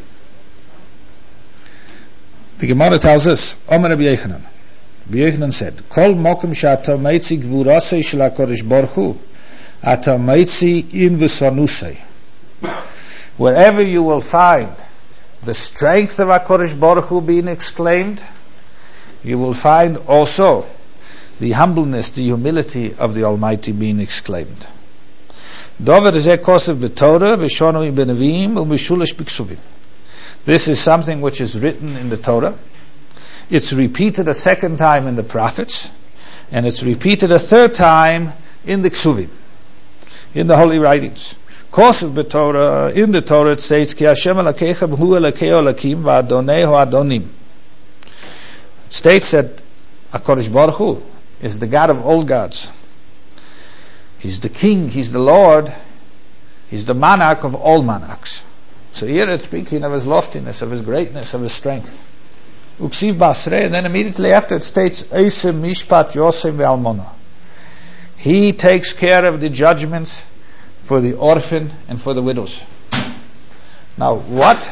Speaker 2: The Gemara tells us, Omer Rabbi Yochanan. Rabbi Yochanan said, Kol mokum she'ata meitzi gvurasei shel HaKadosh Baruch Hu, ata meitzi in v'sanusei. Wherever you will find the strength of HaKadosh Baruch Hu being exclaimed, you will find also the humbleness, the humility of the Almighty being exclaimed. Dover zeh kosev b'Torah v'shonu b'Neviim u'mishulesh b'Ksuvim. This is something which is written in the Torah. It's repeated a second time in the prophets, and it's repeated a third time in the Ksuvim, in the holy writings. Kosev b'Torah, in the Torah it says, Ki Hashem Elokechem hu Elokei Elokim va'Adonei hu Adonim. It states that HaKadosh Baruch Hu is the God of all gods. He's the King, He's the Lord, He's the monarch of all monarchs. So here it's speaking of His loftiness, of His greatness, of His strength. Uksiv Basrei, and then immediately after it states, Eisem Mishpat Yosem Ve'almona. He takes care of the judgments for the orphan and for the widows. Now what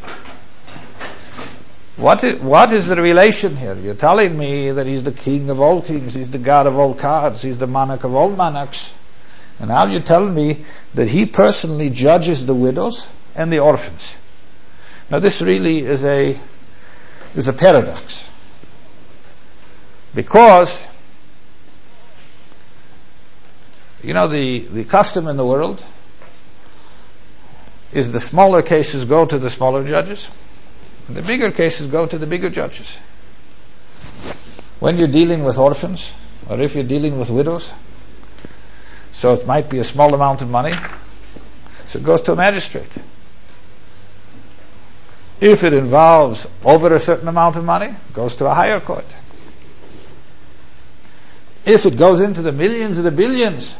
Speaker 2: is the relation here? You're telling me that He's the King of all kings, He's the God of all gods, He's the monarch of all monarchs. And now you're telling me that he personally judges the widows and the orphans. Now this really is a paradox. Because, the custom in the world is the smaller cases go to the smaller judges, and the bigger cases go to the bigger judges. When you're dealing with orphans, or if you're dealing with widows, so it might be a small amount of money, so it goes to a magistrate. If it involves over a certain amount of money, it goes to a higher court. If it goes into the millions or the billions,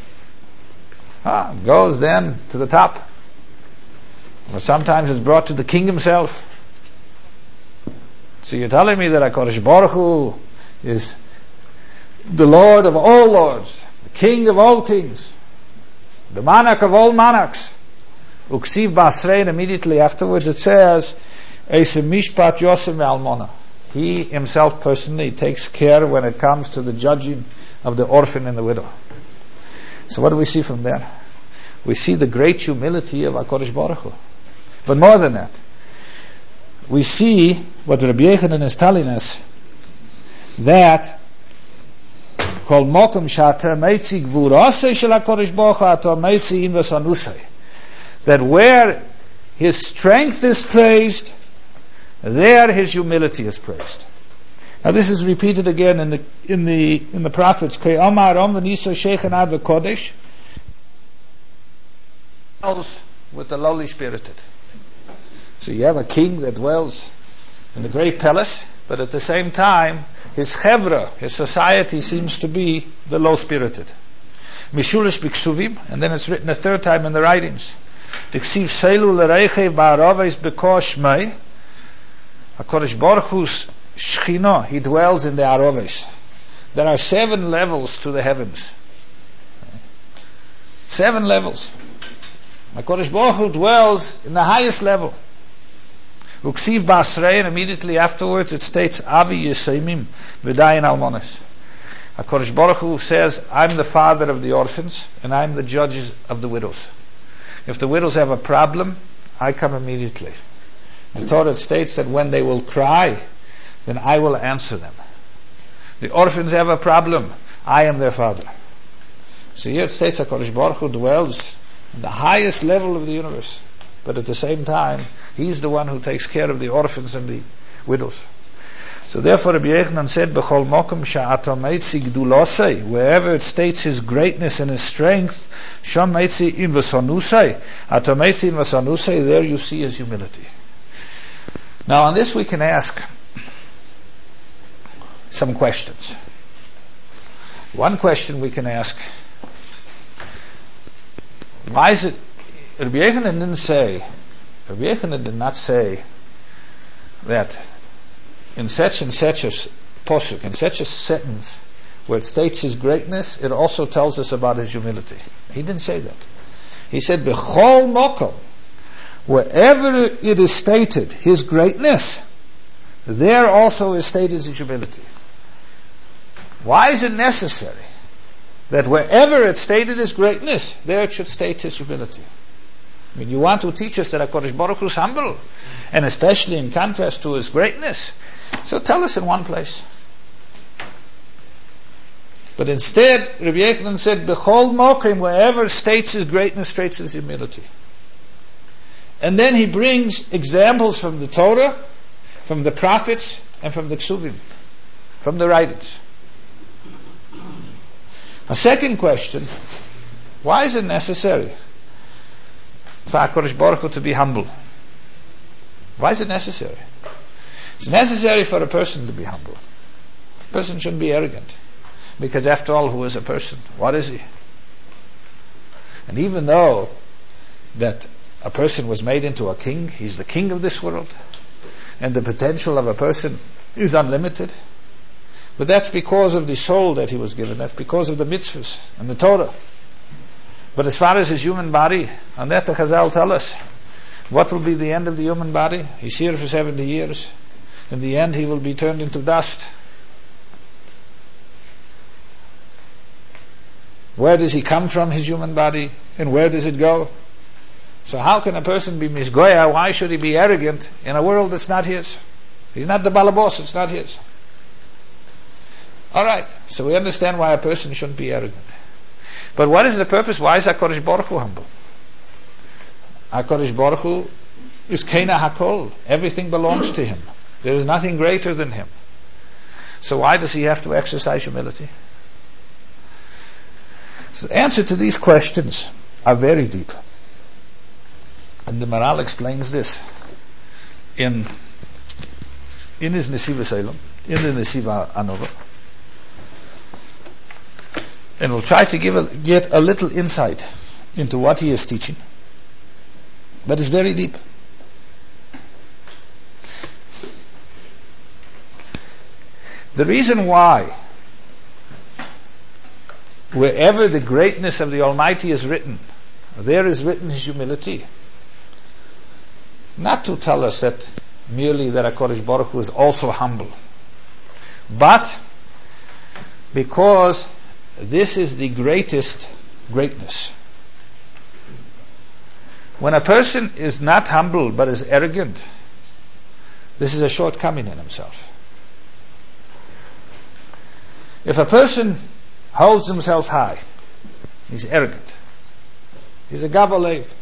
Speaker 2: it goes then to the top. Or sometimes it's brought to the king himself. So you're telling me that HaKadosh Baruch Hu is the Lord of all lords, the King of all kings, the Monarch of all monarchs. Uksiv Basrein, immediately afterwards it says, Eise Mishpat Yosem Almona. He himself personally takes care when it comes to the judging of the orphan and the widow. So what do we see from there? We see the great humility of HaKadosh Baruch Hu. But more than that, we see what Rabbi Yechanan is telling us, that Kol Mokum Shata Meitzi Gvurasei Shel HaKadosh Baruch Hu Ato Meitzi In V'Sanusei, that where his strength is praised, there his humility is praised. Now this is repeated again in the prophets. Kei Omar Om V'Niso Shechen Ad V'Kodesh, with the lowly spirited. So you have a king that dwells in the great palace, but at the same time, his chevra, his society, seems to be the low-spirited. Mishulish Biksuvim, and then it's written a third time in the writings. Diksiv Seilu L'Reichev Ba'aroves B'Kosh Mei. HaKadosh Baruch Hu's Shechina, he dwells in the Aroves. There are 7 levels to the heavens. 7 levels. HaKadosh Baruch Hu dwells in the highest level. Uksiv Basrei, and immediately afterwards it states, Avi Yisayimim V'dayin Almones. HaKadosh Baruch Hu says, I'm the father of the orphans, and I'm the judge of the widows. If the widows have a problem, I come immediately. The Torah states that when they will cry, then I will answer them. The orphans have a problem, I am their father. So here it states HaKadosh Baruch Hu dwells in the highest level of the universe, but at the same time, he's the one who takes care of the orphans and the widows. So therefore Rabbi Yechanan said, B'chol mokum sha'ato meitzi gdulosei, wherever it states his greatness and his strength, sham meitzi in v'sonusei, ato meitzi in v'sonusei, there you see his humility. Now on this we can ask some questions. One question we can ask, why is it, Rabbi Yechanan did not say that in such and such a posuk, in such a sentence where it states his greatness, it also tells us about his humility. He didn't say that. He said, B'chol mokom, wherever it is stated his greatness, there also is stated his humility. Why is it necessary that wherever it's stated his greatness, there it should state his humility? I mean, you want to teach us that HaKadosh Baruch Hu is humble, and especially in contrast to his greatness. So tell us in one place. But instead, Rabbi Yechanan said, B'chol mokim, wherever it states his greatness, states his humility. And then he brings examples from the Torah, from the prophets, and from the Ksuvim, from the writings. A second question, why is it necessary for HaKadosh Baruch Hu to be humble? Why is it necessary? It's necessary for a person to be humble. A person shouldn't be arrogant. Because after all, who is a person? What is he? And even though that a person was made into a king, he's the king of this world, and the potential of a person is unlimited, but that's because of the soul that he was given. That's because of the mitzvahs and the Torah. But as far as his human body, and that the Chazal tell us, what will be the end of the human body? He's here for 70 years. In the end, he will be turned into dust. Where does he come from, his human body, and where does it go? So how can a person be misgoya? Why should he be arrogant in a world that's not his? He's not the balabos, it's not his. Alright, so we understand why a person shouldn't be arrogant. But what is the purpose? Why is HaKadosh Baruch Hu humble? HaKadosh Baruch Hu is Keina HaKol. Everything belongs to him. There is nothing greater than him. So why does he have to exercise humility? So the answer to these questions are very deep. And the Maral explains this in his Nesiva Salem, in the Nesiva Anova. And we'll try to get a little insight into what he is teaching. But it's very deep. The reason why, wherever the greatness of the Almighty is written, there is written his humility. Not to tell us that merely that HaKadosh Baruch Hu is also humble, but because this is the greatest greatness. When a person is not humble but is arrogant, this is a shortcoming in himself. If a person holds himself high, he's arrogant. He's a gavalev.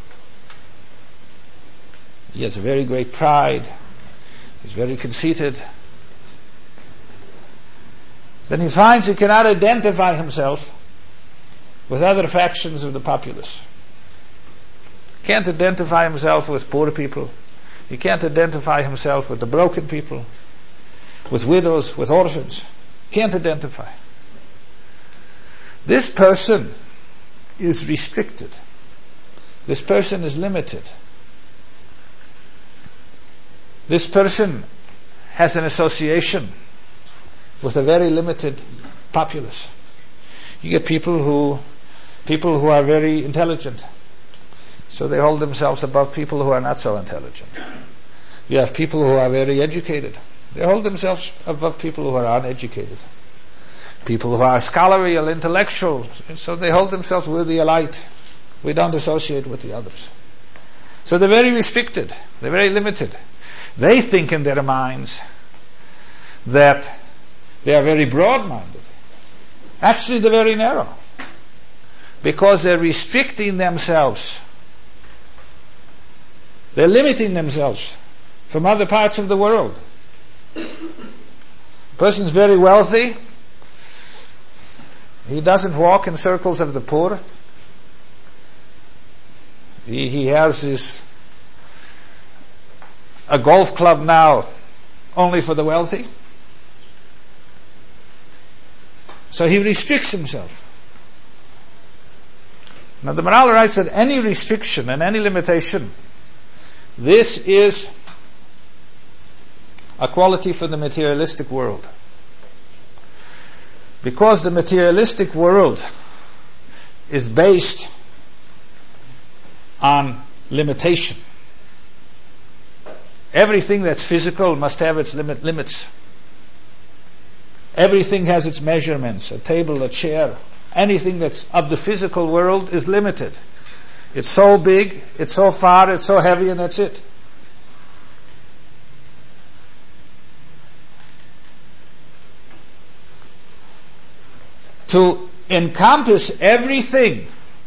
Speaker 2: He has a very great pride. He's very conceited. Then he finds he cannot identify himself with other factions of the populace. He can't identify himself with poor people. He can't identify himself with the broken people, with widows, with orphans. Can't identify. This person is restricted. This person is limited. This person has an association with a very limited populace. You get people who are very intelligent, so they hold themselves above people who are not so intelligent. You have people who are very educated. They hold themselves above people who are uneducated. People who are scholarly or intellectual, so they hold themselves, we're the elite. We don't associate with the others. So they're very restricted. They're very limited. They think in their minds that they are very broad-minded. Actually, they're very narrow. Because they're restricting themselves. They're limiting themselves from other parts of the world. A person's very wealthy. He doesn't walk in circles of the poor. He has a golf club now only for the wealthy. So he restricts himself. Now the Maral writes that any restriction and any limitation, this is a quality for the materialistic world. Because the materialistic world is based on limitation. Everything that's physical must have its limits. Everything has its measurements. A table, a chair, anything that's of the physical world is limited. It's so big, it's so far, it's so heavy, and that's it. To encompass everything,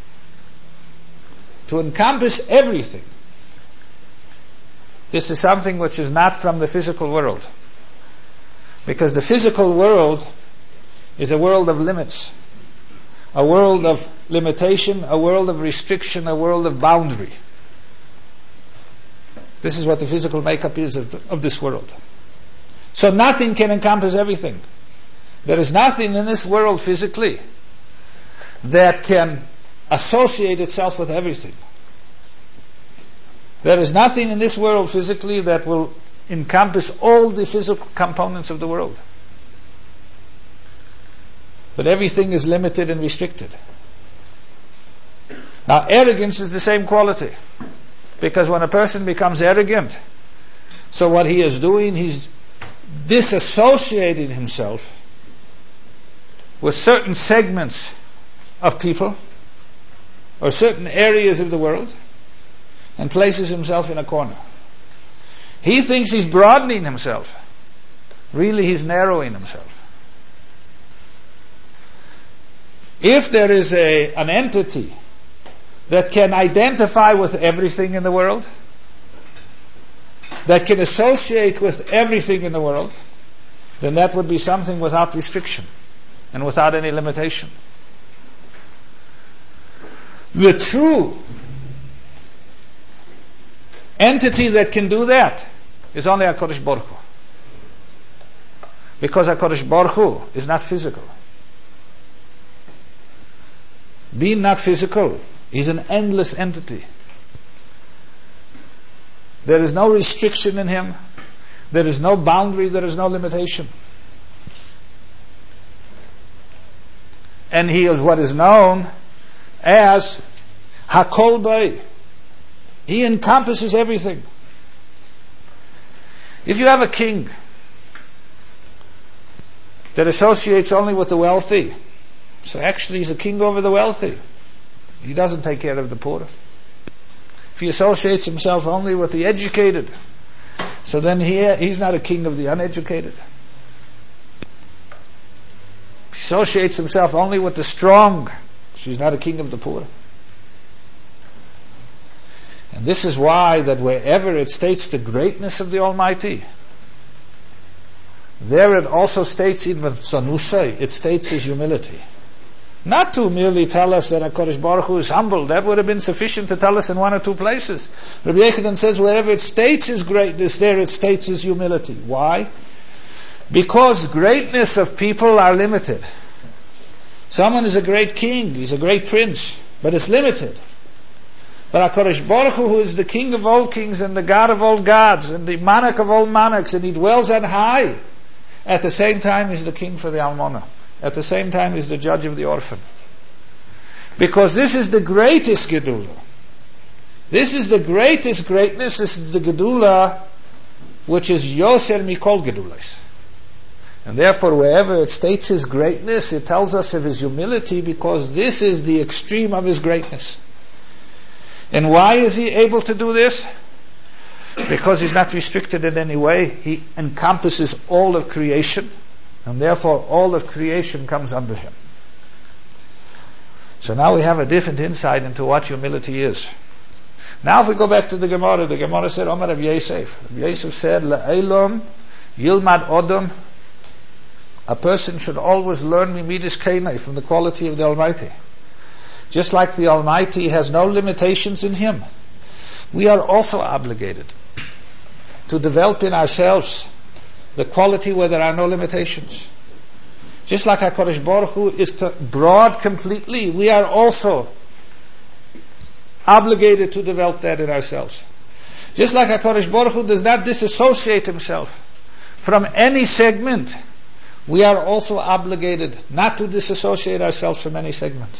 Speaker 2: this is something which is not from the physical world. Because the physical world is a world of limits, a world of limitation, a world of restriction, a world of boundary. This is what the physical makeup is of this world. So nothing can encompass everything. There is nothing in this world physically that can associate itself with everything. There is nothing in this world physically that will encompass all the physical components of the world. But everything is limited and restricted. Now, arrogance is the same quality. Because when a person becomes arrogant, so what he is doing, he's disassociating himself with certain segments of people or certain areas of the world and places himself in a corner. He thinks he's broadening himself. Really, he's narrowing himself. If there is an entity that can identify with everything in the world, that can associate with everything in the world, then that would be something without restriction and without any limitation. The true entity that can do that is only HaKadosh Baruch Hu. Because HaKadosh Baruch Hu is not physical. Being not physical, he's an endless entity. There is no restriction in him. There is no boundary. There is no limitation. And he is what is known as Hakol Bai. He encompasses everything. If you have a king that associates only with the wealthy, so actually he's a king over the wealthy. He doesn't take care of the poor. If he associates himself only with the educated, so then he's not a king of the uneducated. If he associates himself only with the strong, so he's not a king of the poor. And this is why that wherever it states the greatness of the Almighty, there it also states even Sanusai, it states his humility. Not to merely tell us that HaKadosh Baruch Hu is humble. That would have been sufficient to tell us in one or two places. Rabbi Yechanan says wherever it states his greatness, there it states his humility. Why? Because greatness of people are limited. Someone is a great king, he's a great prince, but it's limited. But HaKadosh Baruch Hu, who is the king of all kings and the God of all gods and the monarch of all monarchs, and he dwells on high, at the same time is the king for the Almona. At the same time is the judge of the orphan. Because this is the greatest Gedula. This is the greatest greatness. This is the Gedula which is Yoser Mikol Gedulas. And therefore wherever it states his greatness, it tells us of his humility, because this is the extreme of his greatness. And why is he able to do this? Because he's not restricted in any way. He encompasses all of creation, and therefore all of creation comes under him. So now we have a different insight into what humility is. Now if we go back to the Gemara said, Omar Rav Yosef. Rav Yosef said, La'elam yilmad odom. A person should always learn mimidis kenai, from the quality of the Almighty. Just like the Almighty has no limitations in him, we are also obligated to develop in ourselves the quality where there are no limitations. Just like HaKadosh Baruch Hu is broad completely, we are also obligated to develop that in ourselves. Just like HaKadosh Baruch Hu does not disassociate himself from any segment, we are also obligated not to disassociate ourselves from any segment.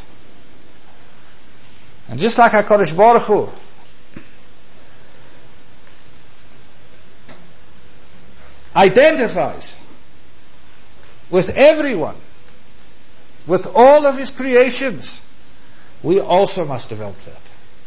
Speaker 2: And just like HaKadosh Baruch Hu identifies with everyone, with all of his creations, we also must develop that.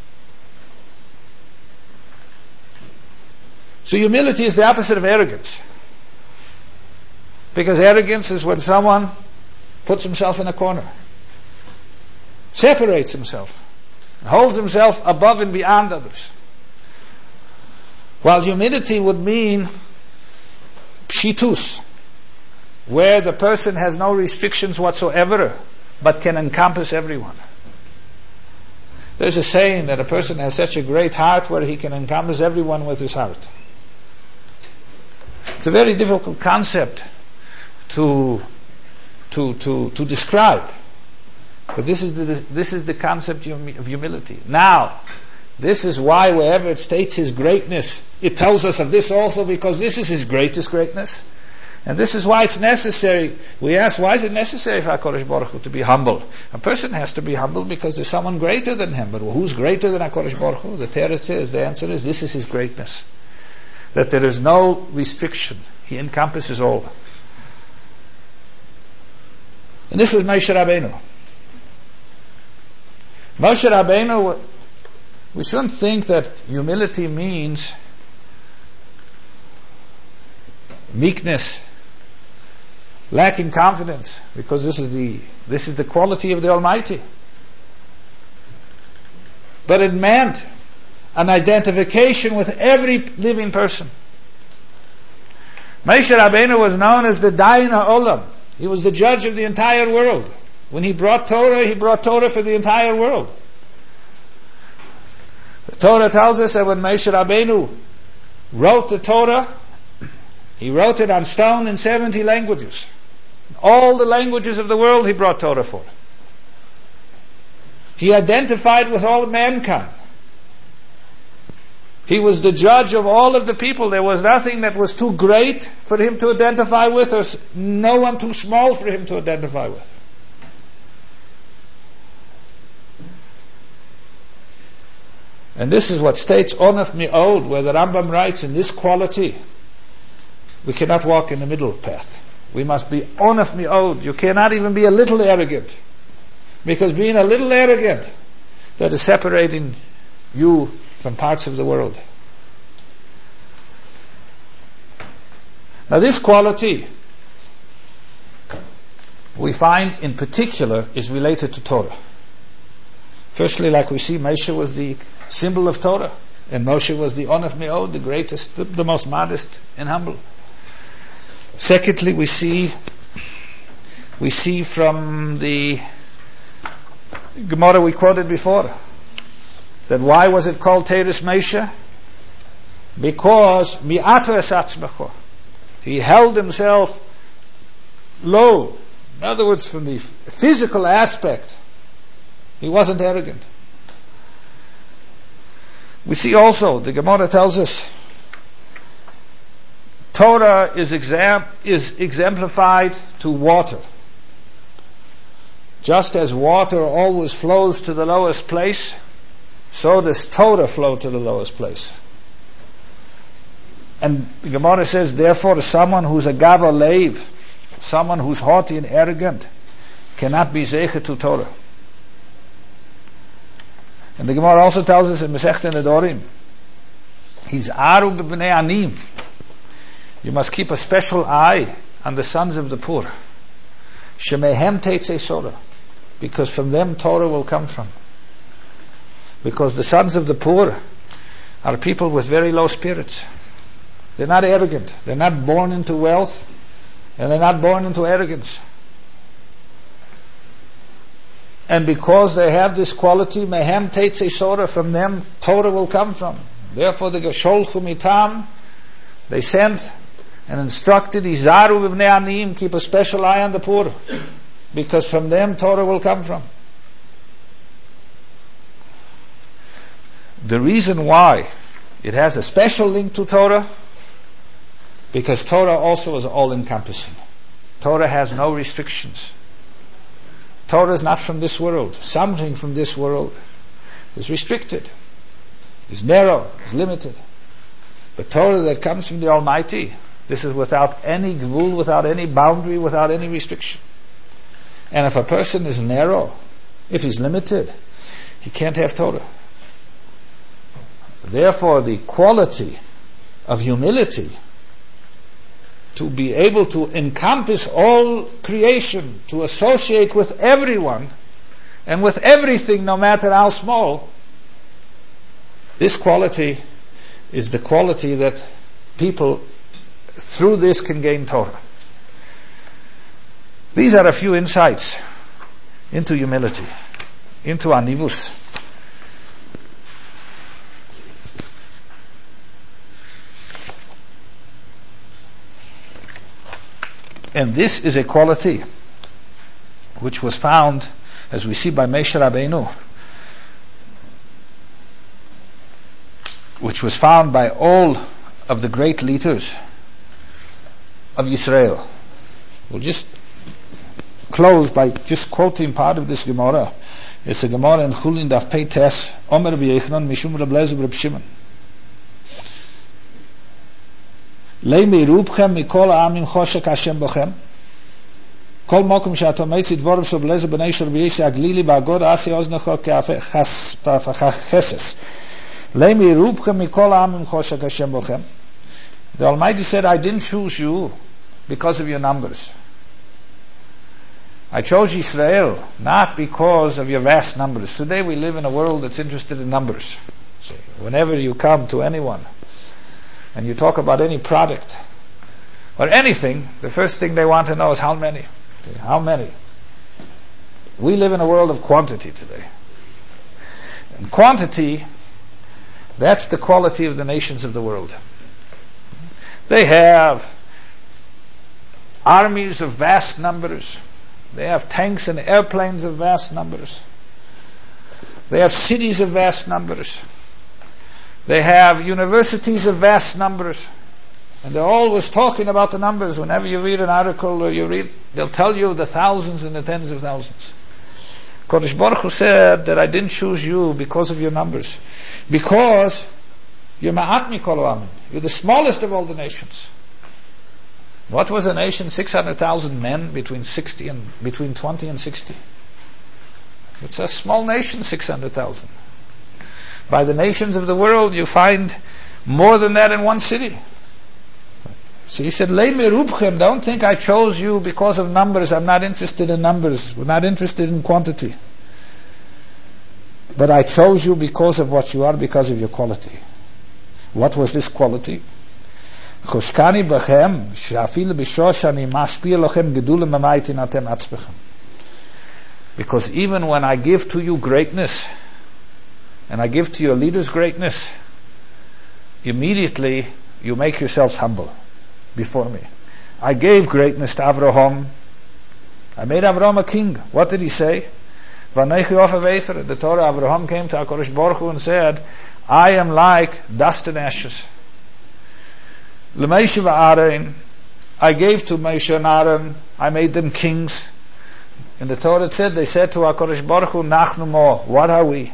Speaker 2: So humility is the opposite of arrogance. Because arrogance is when someone puts himself in a corner, separates himself, holds himself above and beyond others. While humility would mean pshitus, where the person has no restrictions whatsoever, but can encompass everyone. There's a saying that a person has such a great heart where he can encompass everyone with his heart. It's a very difficult concept to describe, but this is the concept of humility. Now, this is why wherever it states his greatness, it tells us of this also, because this is his greatest greatness. And this is why it's necessary. We ask, why is it necessary for HaKadosh Baruch Hu to be humble? A person has to be humble because there's someone greater than him. But who's greater than HaKadosh Baruch Hu? The answer is, this is his greatness. That there is no restriction. He encompasses all. And this was Moshe Rabbeinu. Moshe Rabbeinu, we shouldn't think that humility means meekness, lacking confidence, because this is the quality of the Almighty. But it meant an identification with every living person. Moshe Rabbeinu was known as the Dayan HaOlam. He was the judge of the entire world. When he brought Torah for the entire world. The Torah tells us that when Moshe Rabbeinu wrote the Torah, he wrote it on stone in 70 languages. All the languages of the world he brought Torah for. He identified with all mankind. He was the judge of all of the people. There was nothing that was too great for him to identify with, or no one too small for him to identify with. And this is what states Onaf Mi'od, where the Rambam writes, in this quality, we cannot walk in the middle path. We must be Onaf Mi'od. You cannot even be a little arrogant. Because being a little arrogant, that is separating you from parts of the world. Now this quality, we find in particular, is related to Torah. Firstly, like we see, Moshe was the symbol of Torah, and Moshe was the Onaf Me'od, the greatest, the most modest and humble. Secondly, we see from the Gemara we quoted before, that why was it called Teres Moshe? Because mi'ato es atzmecho, he held himself low. In other words, from the physical aspect, he wasn't arrogant. We see also, the Gemara tells us, Torah is exemplified to water. Just as water always flows to the lowest place, so does Torah flow to the lowest place. And the Gemara says, therefore, someone who's a gava leiv, someone who's haughty and arrogant, cannot be zeicher to Torah. And the Gemara also tells us in Masechta Nedorim, he's aru b'bnei anim. You must keep a special eye on the sons of the poor. Shemehem teitzei Torah, because from them Torah will come from. Because the sons of the poor are people with very low spirits. They're not arrogant. They're not born into wealth, and they're not born into arrogance. And because they have this quality, mehem teitzei Torah, from them Torah will come from. Therefore the Gesholchu mitam, they sent and instructed, Izaru b'bnei aniyim, keep a special eye on the poor, because from them Torah will come from. The reason why it has a special link to Torah, because Torah also is all-encompassing. Torah has no restrictions. Torah is not from this world. Something from this world is restricted, is narrow, is limited. But Torah that comes from the Almighty, this is without any gvul, without any boundary, without any restriction. And if a person is narrow, if he's limited, he can't have Torah. Therefore, the quality of humility, to be able to encompass all creation, to associate with everyone and with everything, no matter how small, this quality is the quality that people through this can gain Torah. These are a few insights into humility, into anivus. And this is a quality which was found, as we see by Moshe Rabbeinu, which was found by all of the great leaders of Yisrael. We'll just close by just quoting part of this Gemara. It's a Gemara in Chulin Daf Pei Tes, Omer B'Yechanan Mishum Reb Lezer Reb Shimon. Lei meirubchem mikol ha'amim choshek Hashem bochem. כל מקום שאתה מוציא דבורים של בלזר בני של ביש הגלילי באגוד עשי אוזנך כחסס. למי רובכם מכל העמים חושק השם בכם. The Almighty said, I didn't choose you because of your numbers. I chose Israel not because of your vast numbers. Today we live in a world that's interested in numbers. So whenever you come to anyone and you talk about any product or anything, the first thing they want to know is how many. How many? We live in a world of quantity today. And quantity, that's the quality of the nations of the world. They have armies of vast numbers. They have tanks and airplanes of vast numbers. They have cities of vast numbers. They have universities of vast numbers. And they're always talking about the numbers. Whenever you read an article or you read, they'll tell you the thousands and the tens of thousands. Kodesh Baruch Hu said that I didn't choose you because of your numbers. Because you're ma'at mikol ha'amim. You're the smallest of all the nations. What was a nation? 600,000 men between 20 and 60. It's a small nation, 600,000. By the nations of the world, you find more than that in one city. So he said, Lei merubchem, don't think I chose you because of numbers. I'm not interested in numbers. We're not interested in quantity. But I chose you because of what you are, because of your quality. What was this quality? Choshkani b'chem, she'afil b'shoshani mashpia lochem gedulim b'maitin atem atzbechem. Because even when I give to you greatness, and I give to your leaders greatness, immediately you make yourselves humble before me. I gave greatness to Avraham. I made Avraham a king. What did he say? Vanechi of Aver. The Torah, Avraham came to HaKadosh Baruch Hu and said, I am like dust and ashes. L'Moshe v'Aaron, I gave to Moshe and Aaron, I made them kings. In the Torah it said, they said to HaKadosh Baruch Hu, Nachnu mo, what are we?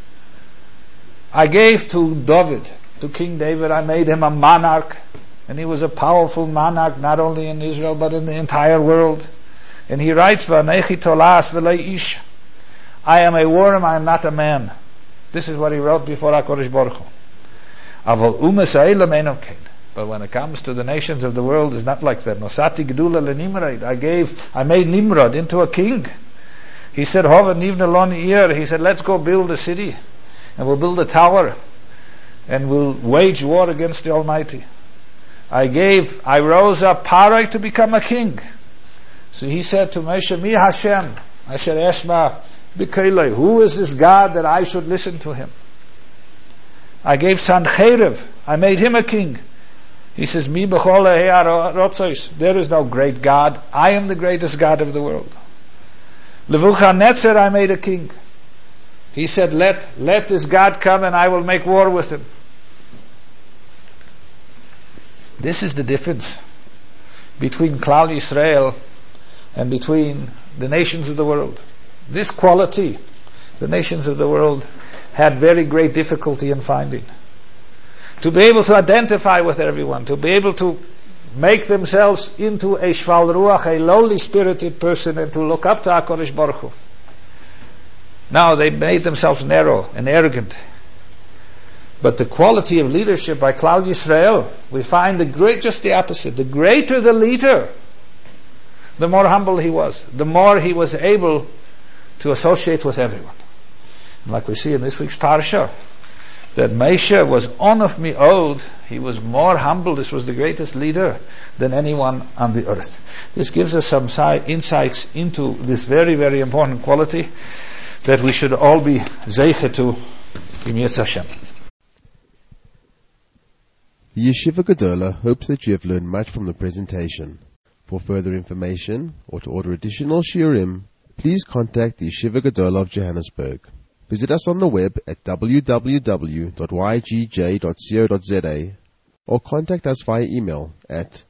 Speaker 2: I gave to David, to King David, I made him a monarch. And he was a powerful monarch, not only in Israel, but in the entire world. And he writes, V'anechi tolas v'lei ish. I am a worm, I am not a man. This is what he wrote before HaKadosh Baruch Hu. Aval umas ha'elam eino kein. But when it comes to the nations of the world, it's not like that. Nosati gedula leNimrod. I made Nimrod into a king. He said, Hova nivna lon ir. He said, let's go build a city. And we'll build a tower. And we'll wage war against the Almighty. I rose up Parai to become a king. So he said to Moshe, Mi Hashem, I said, Eshma b'keilei, who is this God that I should listen to him? I gave Sancheiriv, I made him a king. He says, Mi b'chol rotzos, there is no great God. I am the greatest God of the world. Nebuchadnezzar, I made a king. He said, let this God come and I will make war with him. This is the difference between Klal Yisrael and between the nations of the world. This quality, the nations of the world had very great difficulty in finding. To be able to identify with everyone, to be able to make themselves into a shval ruach, a lowly spirited person, and to look up to HaKadosh Baruch Hu. Now they made themselves narrow and arrogant. But the quality of leadership by Klal Yisrael, we find just the opposite. The greater the leader, the more humble he was, the more he was able to associate with everyone. And like we see in this week's parsha, that Moshe was on of me'od, he was more humble, this was the greatest leader than anyone on the earth. This gives us some insights into this very, very important quality that we should all be zeiche to in Yetz Hashem.
Speaker 1: The Yeshiva Gedola hopes that you have learned much from the presentation. For further information or to order additional shiurim, please contact the Yeshiva Gedola of Johannesburg. Visit us on the web at www.ygj.co.za or contact us via email at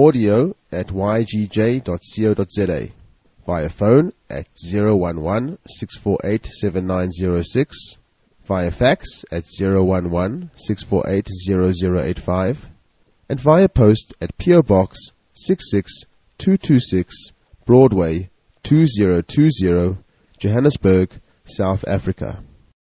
Speaker 1: audio@ygj.co.za, via phone at 011-648-7906, via fax at 011-648-0085, and via post at PO Box 66226, Broadway, 2020, Johannesburg, South Africa.